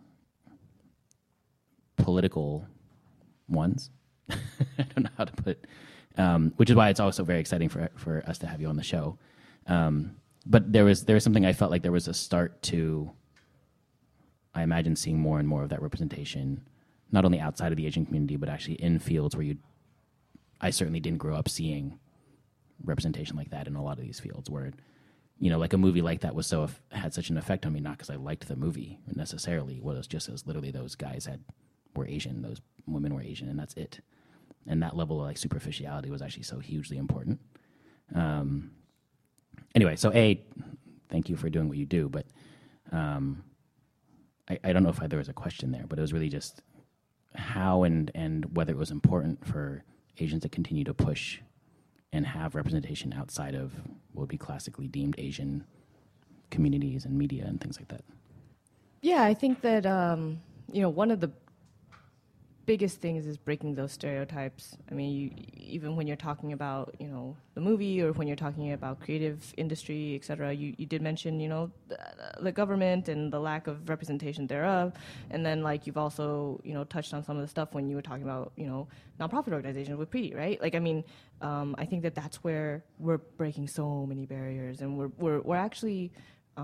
political ones. I don't know how to put, which is why it's also very exciting for us to have you on the show. But there was something I felt like there was a start to, I imagine, seeing more and more of that representation, not only outside of the Asian community, but actually in fields where I certainly didn't grow up seeing representation like that in a lot of these fields where, like a movie like that had such an effect on me, not because I liked the movie necessarily, it was just as literally those guys were Asian, those women were Asian, and that's it. And that level of like superficiality was actually so hugely important. Anyway, so thank you for doing what you do, but I don't know if there was a question there, but it was really just how and whether it was important for Asians to continue to push and have representation outside of what would be classically deemed Asian communities and media and things like that. Yeah, I think that, one of the biggest things is breaking those stereotypes. I mean, even when you're talking about, the movie or when you're talking about creative industry, et cetera, you did mention, the government and the lack of representation thereof. And then, like, you've also, touched on some of the stuff when you were talking about, nonprofit organizations with Preeti, right? Like, I mean, I think that that's where we're breaking so many barriers, and we're actually,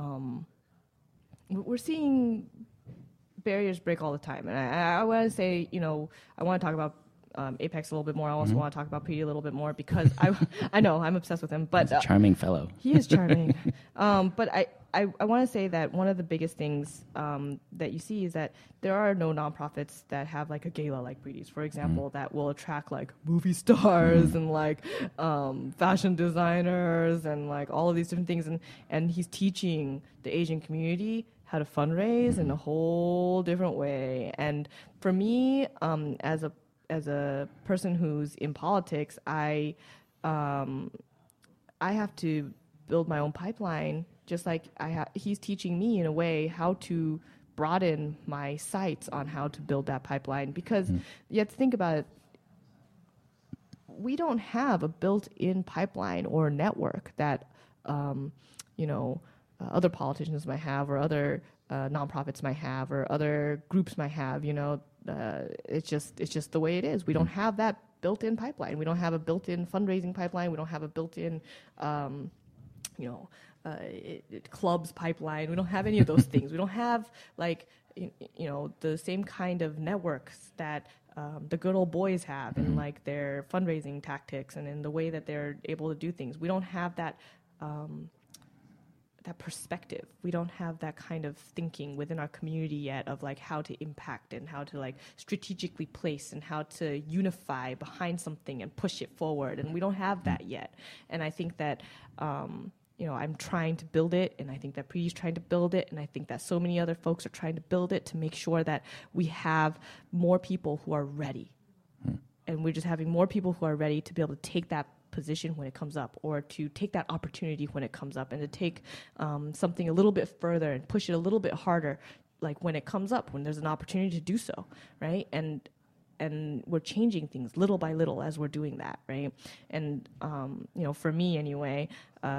we're seeing barriers break all the time. And I want to say, I want to talk about Apex a little bit more. I also want to talk about Petey a little bit more because I know I'm obsessed with him. But He's a charming fellow. he is charming. But I want to say that one of the biggest things that you see is that there are no nonprofits that have like a gala like Petey's, for example, that will attract like movie stars and like fashion designers and like all of these different things. And he's teaching the Asian community how to fundraise in a whole different way. And for me, as a person who's in politics, I have to build my own pipeline, just like he's teaching me in a way how to broaden my sights on how to build that pipeline. Because you have to think about it, we don't have a built-in pipeline or network that other politicians might have, or other nonprofits might have, or other groups might have. It's just the way it is. We don't have that built-in pipeline. We don't have a built-in fundraising pipeline. We don't have a built-in clubs pipeline. We don't have any of those things. We don't have the same kind of networks that the good old boys have in like their fundraising tactics and in the way that they're able to do things. We don't have that that perspective. We don't have that kind of thinking within our community yet of like how to impact and how to like strategically place and how to unify behind something and push it forward. And we don't have that yet. And I think that I'm trying to build it, and I think that Petey's trying to build it, and I think that so many other folks are trying to build it to make sure that we have more people who are ready. And we're just having more people who are ready to be able to take that position when it comes up, or to take that opportunity when it comes up, and to take something a little bit further and push it a little bit harder, like when it comes up, when there's an opportunity to do so, right? And we're changing things little by little as we're doing that, right? And for me anyway,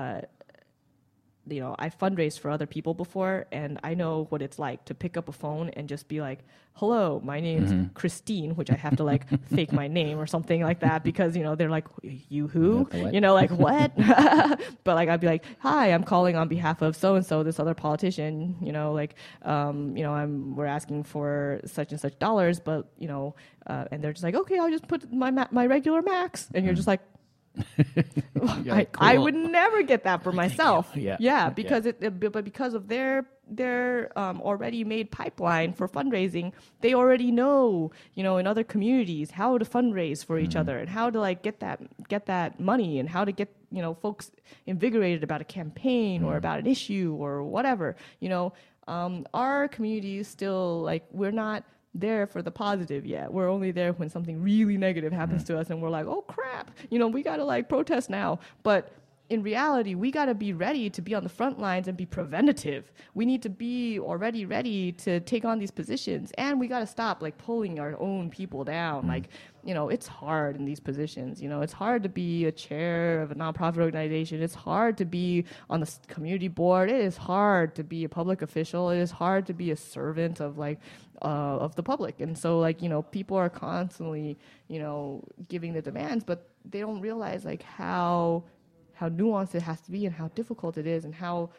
I fundraised for other people before, and I know what it's like to pick up a phone and just be like, hello, my name's Christine, which I have to like fake my name or something like that because, they're like, you who? Like what? But like, I'd be like, hi, I'm calling on behalf of so-and-so, this other politician, we're asking for such and such dollars, but, and they're just like, okay, I'll just put my regular max. And you're just like, Cool. I would never get that for myself. Because but because of their already made pipeline for fundraising, they already know, in other communities how to fundraise for each other and how to like get that money and how to get, folks invigorated about a campaign or about an issue or whatever. Our community is still like, we're not there for the positive yet. We're only there when something really negative happens to us and we're like, oh crap, we gotta like protest now. But in reality, we gotta be ready to be on the front lines and be preventative. We need to be already ready to take on these positions, and we gotta stop like pulling our own people down. Like, it's hard in these positions. It's hard to be a chair of a nonprofit organization. It's hard to be on the community board. It is hard to be a public official. It is hard to be a servant of like of the public. And so like, people are constantly, giving the demands, but they don't realize like how nuanced it has to be and how difficult it is and how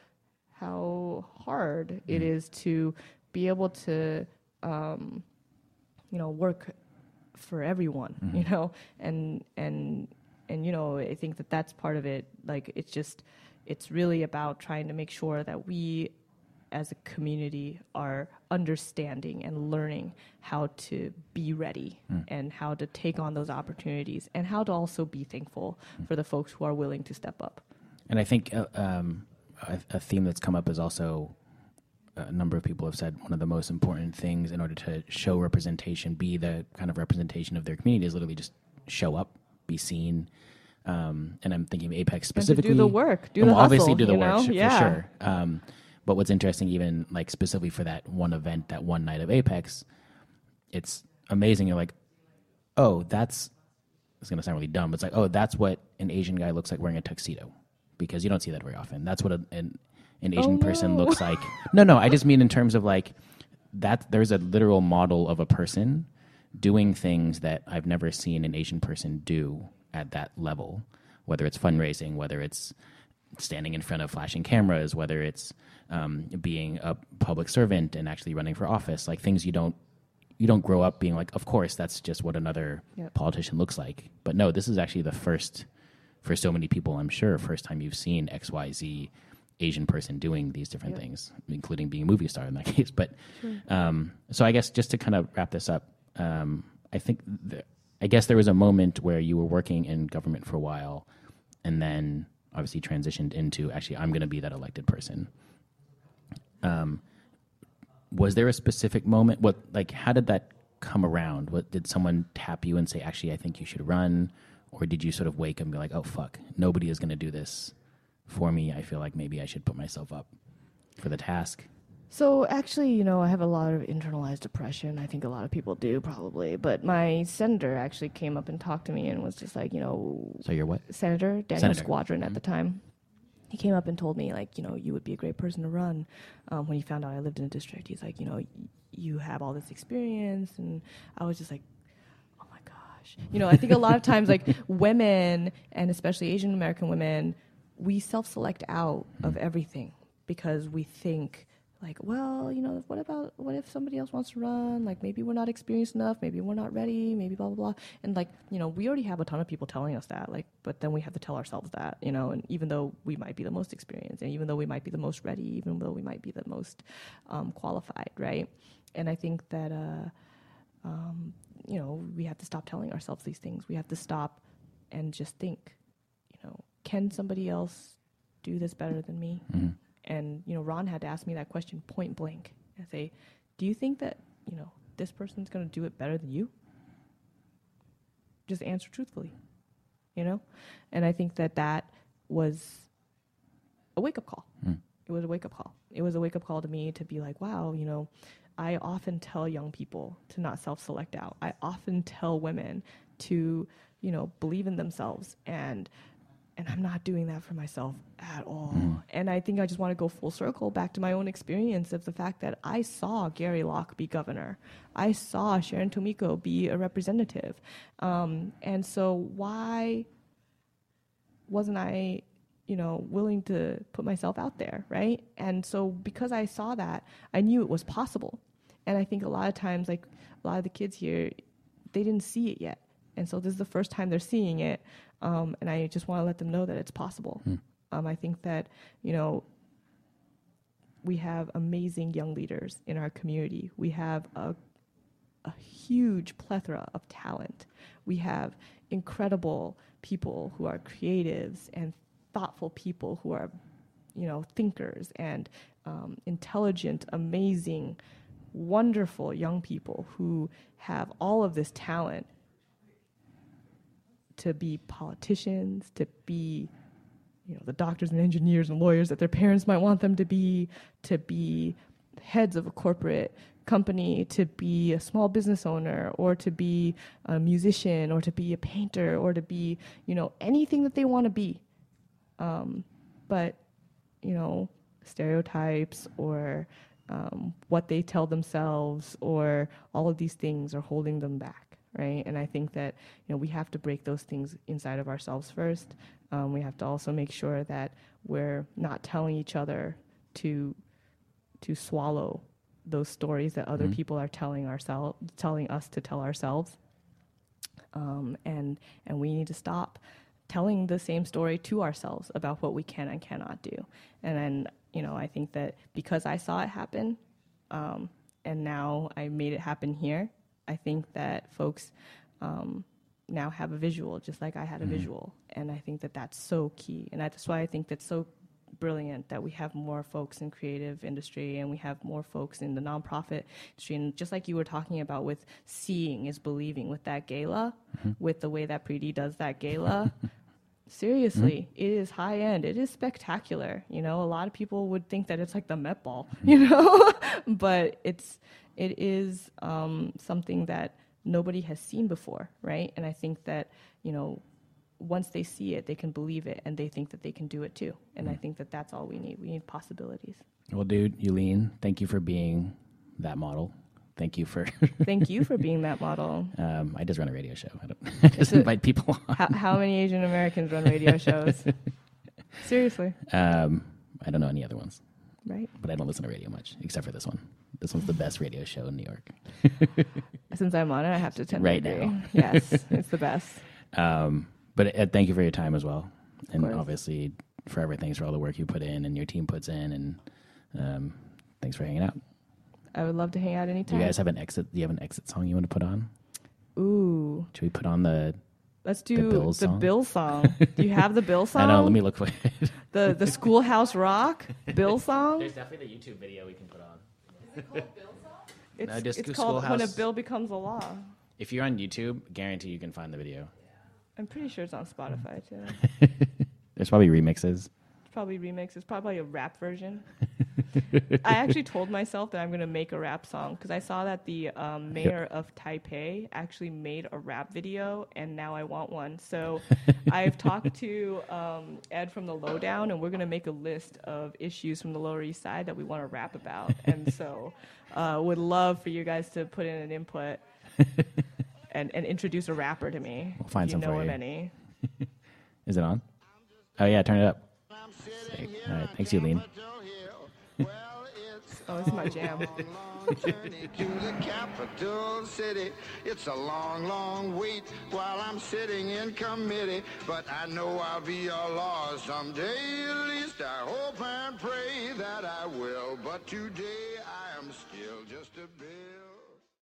hard it is to be able to, work for everyone, and I think that that's part of it. Like, it's really about trying to make sure that we as a community are understanding and learning how to be ready and how to take on those opportunities and how to also be thankful for the folks who are willing to step up. And I think a theme that's come up is also, a number of people have said one of the most important things in order to show representation, be the kind of representation of their community, is literally just show up, be seen. And I'm thinking of Apex specifically. And to do the work, do the hustle. Obviously do the work, for sure. But what's interesting, even like specifically for that one event, that one night of Apex, it's amazing. You're like, oh, it's going to sound really dumb, but it's like, oh, that's what an Asian guy looks like wearing a tuxedo, because you don't see that very often. That's what an Asian person looks like. No, I just mean in terms of like that there's a literal model of a person doing things that I've never seen an Asian person do at that level, whether it's fundraising, whether it's standing in front of flashing cameras, whether it's being a public servant and actually running for office, like things you don't you don't grow up being like, of course, that's just what another Yep. politician looks like. But no, this is actually the first, for so many people, I'm sure, first time you've seen XYZ Asian person doing these different Yep. things, including being a movie star in that case. But so I guess just to kind of wrap this up, I guess there was a moment where you were working in government for a while, and then obviously transitioned into actually I'm going to be that elected person. Was there a specific moment? How did that come around? Did someone tap you and say, actually, I think you should run? Or did you sort of wake up and be like, oh, fuck, nobody is going to do this for me. I feel like maybe I should put myself up for the task. So actually, I have a lot of internalized depression. I think a lot of people do probably. But my senator actually came up and talked to me and was just like, So you're what? Senator Daniel Senator. Squadron at the time. He came up and told me, like, you would be a great person to run. When he found out I lived in a district, he's like, you have all this experience. And I was just like, oh my gosh. I think a lot of times, like, women, and especially Asian American women, we self-select out of everything because we think, like, well, what if somebody else wants to run? Like, maybe we're not experienced enough. Maybe we're not ready. Maybe blah, blah, blah. And, like, we already have a ton of people telling us that, like, but then we have to tell ourselves that, and even though we might be the most experienced, and even though we might be the most ready, even though we might be the most qualified, right? And I think that, we have to stop telling ourselves these things. We have to stop and just think, can somebody else do this better than me? Mm-hmm. And, Ron had to ask me that question point blank and say, do you think that, this person's going to do it better than you? Just answer truthfully, And I think that was a wake-up call. It was a wake-up call. It was a wake-up call to me to be like, wow, I often tell young people to not self-select out. I often tell women to, believe in themselves, and I'm not doing that for myself at all. And I think I just want to go full circle back to my own experience of the fact that I saw Gary Locke be governor. I saw Sharon Tomiko be a representative. And so why wasn't I, willing to put myself out there, right? And so because I saw that, I knew it was possible. And I think a lot of times, like a lot of the kids here, they didn't see it yet. And so this is the first time they're seeing it. And I just want to let them know that it's possible. I think that, we have amazing young leaders in our community. We have a huge plethora of talent. We have incredible people who are creatives and thoughtful people who are, thinkers and intelligent, amazing, wonderful young people who have all of this talent to be politicians, to be, the doctors and engineers and lawyers that their parents might want them to be heads of a corporate company, to be a small business owner, or to be a musician, or to be a painter, or to be, anything that they want to be. But, stereotypes or what they tell themselves or all of these things are holding them back. Right. And I think that, we have to break those things inside of ourselves first. We have to also make sure that we're not telling each other to swallow those stories that other people are telling us to tell ourselves. And we need to stop telling the same story to ourselves about what we can and cannot do. And then, I think that because I saw it happen, and now I made it happen here, I think that folks now have a visual, just like I had a visual. And I think that that's so key. And that's why I think that's so brilliant that we have more folks in creative industry and we have more folks in the nonprofit industry. And just like you were talking about with seeing is believing with that gala, with the way that Preeti does that gala, seriously, it is high end. It is spectacular. A lot of people would think that it's like the Met Ball, but it is something that nobody has seen before, right? And I think that, once they see it, they can believe it, and they think that they can do it too. And I think that that's all we need. We need possibilities. Well, dude, Yulene, thank you for being that model. Thank you for Thank you for being that model. I just run a radio show. I just invite people on. How many Asian Americans run radio shows? Seriously. I don't know any other ones. Right. But I don't listen to radio much, except for this one. This one's the best radio show in New York. Since I'm on it, I have to tend Right to agree. now. Yes, it's the best. But thank you for your time as well. And course. obviously, forever thanks for all the work you put in and your team puts in. And thanks for hanging out. I would love to hang out Do anytime. you guys have an exit? Do you have an exit song you want to put on? Ooh. Should we put on the... Let's do Bills the song? Bill song. Do you have the Bill song? I know, let me look for it. The Schoolhouse Rock Bill song? definitely the YouTube video we can put on. It's, No, just it's called When a Schoolhouse. Bill Becomes a Law. If you're on YouTube, guarantee you can find the video. I'm pretty sure it's on Spotify too. There's probably remixes. It's probably remix. It's probably a rap version. I actually told myself that I'm going to make a rap song because I saw that the mayor of Taipei actually made a rap video, and now I want one. So I've talked to Ed from the Lowdown, and we're going to make a list of issues from the Lower East Side that we want to rap about. And so would love for you guys to put in an input and introduce a rapper to me. We'll find if some you know for of you. any. Is it on? Oh, yeah, turn it up. Sick. All right, thanks, Yulene. Oh, this is my jam. Long journey to the capital city. It's a long, long wait while I'm sitting in committee. But I know I'll be a law someday. At least I hope and pray that I will. But today I am still just a bill.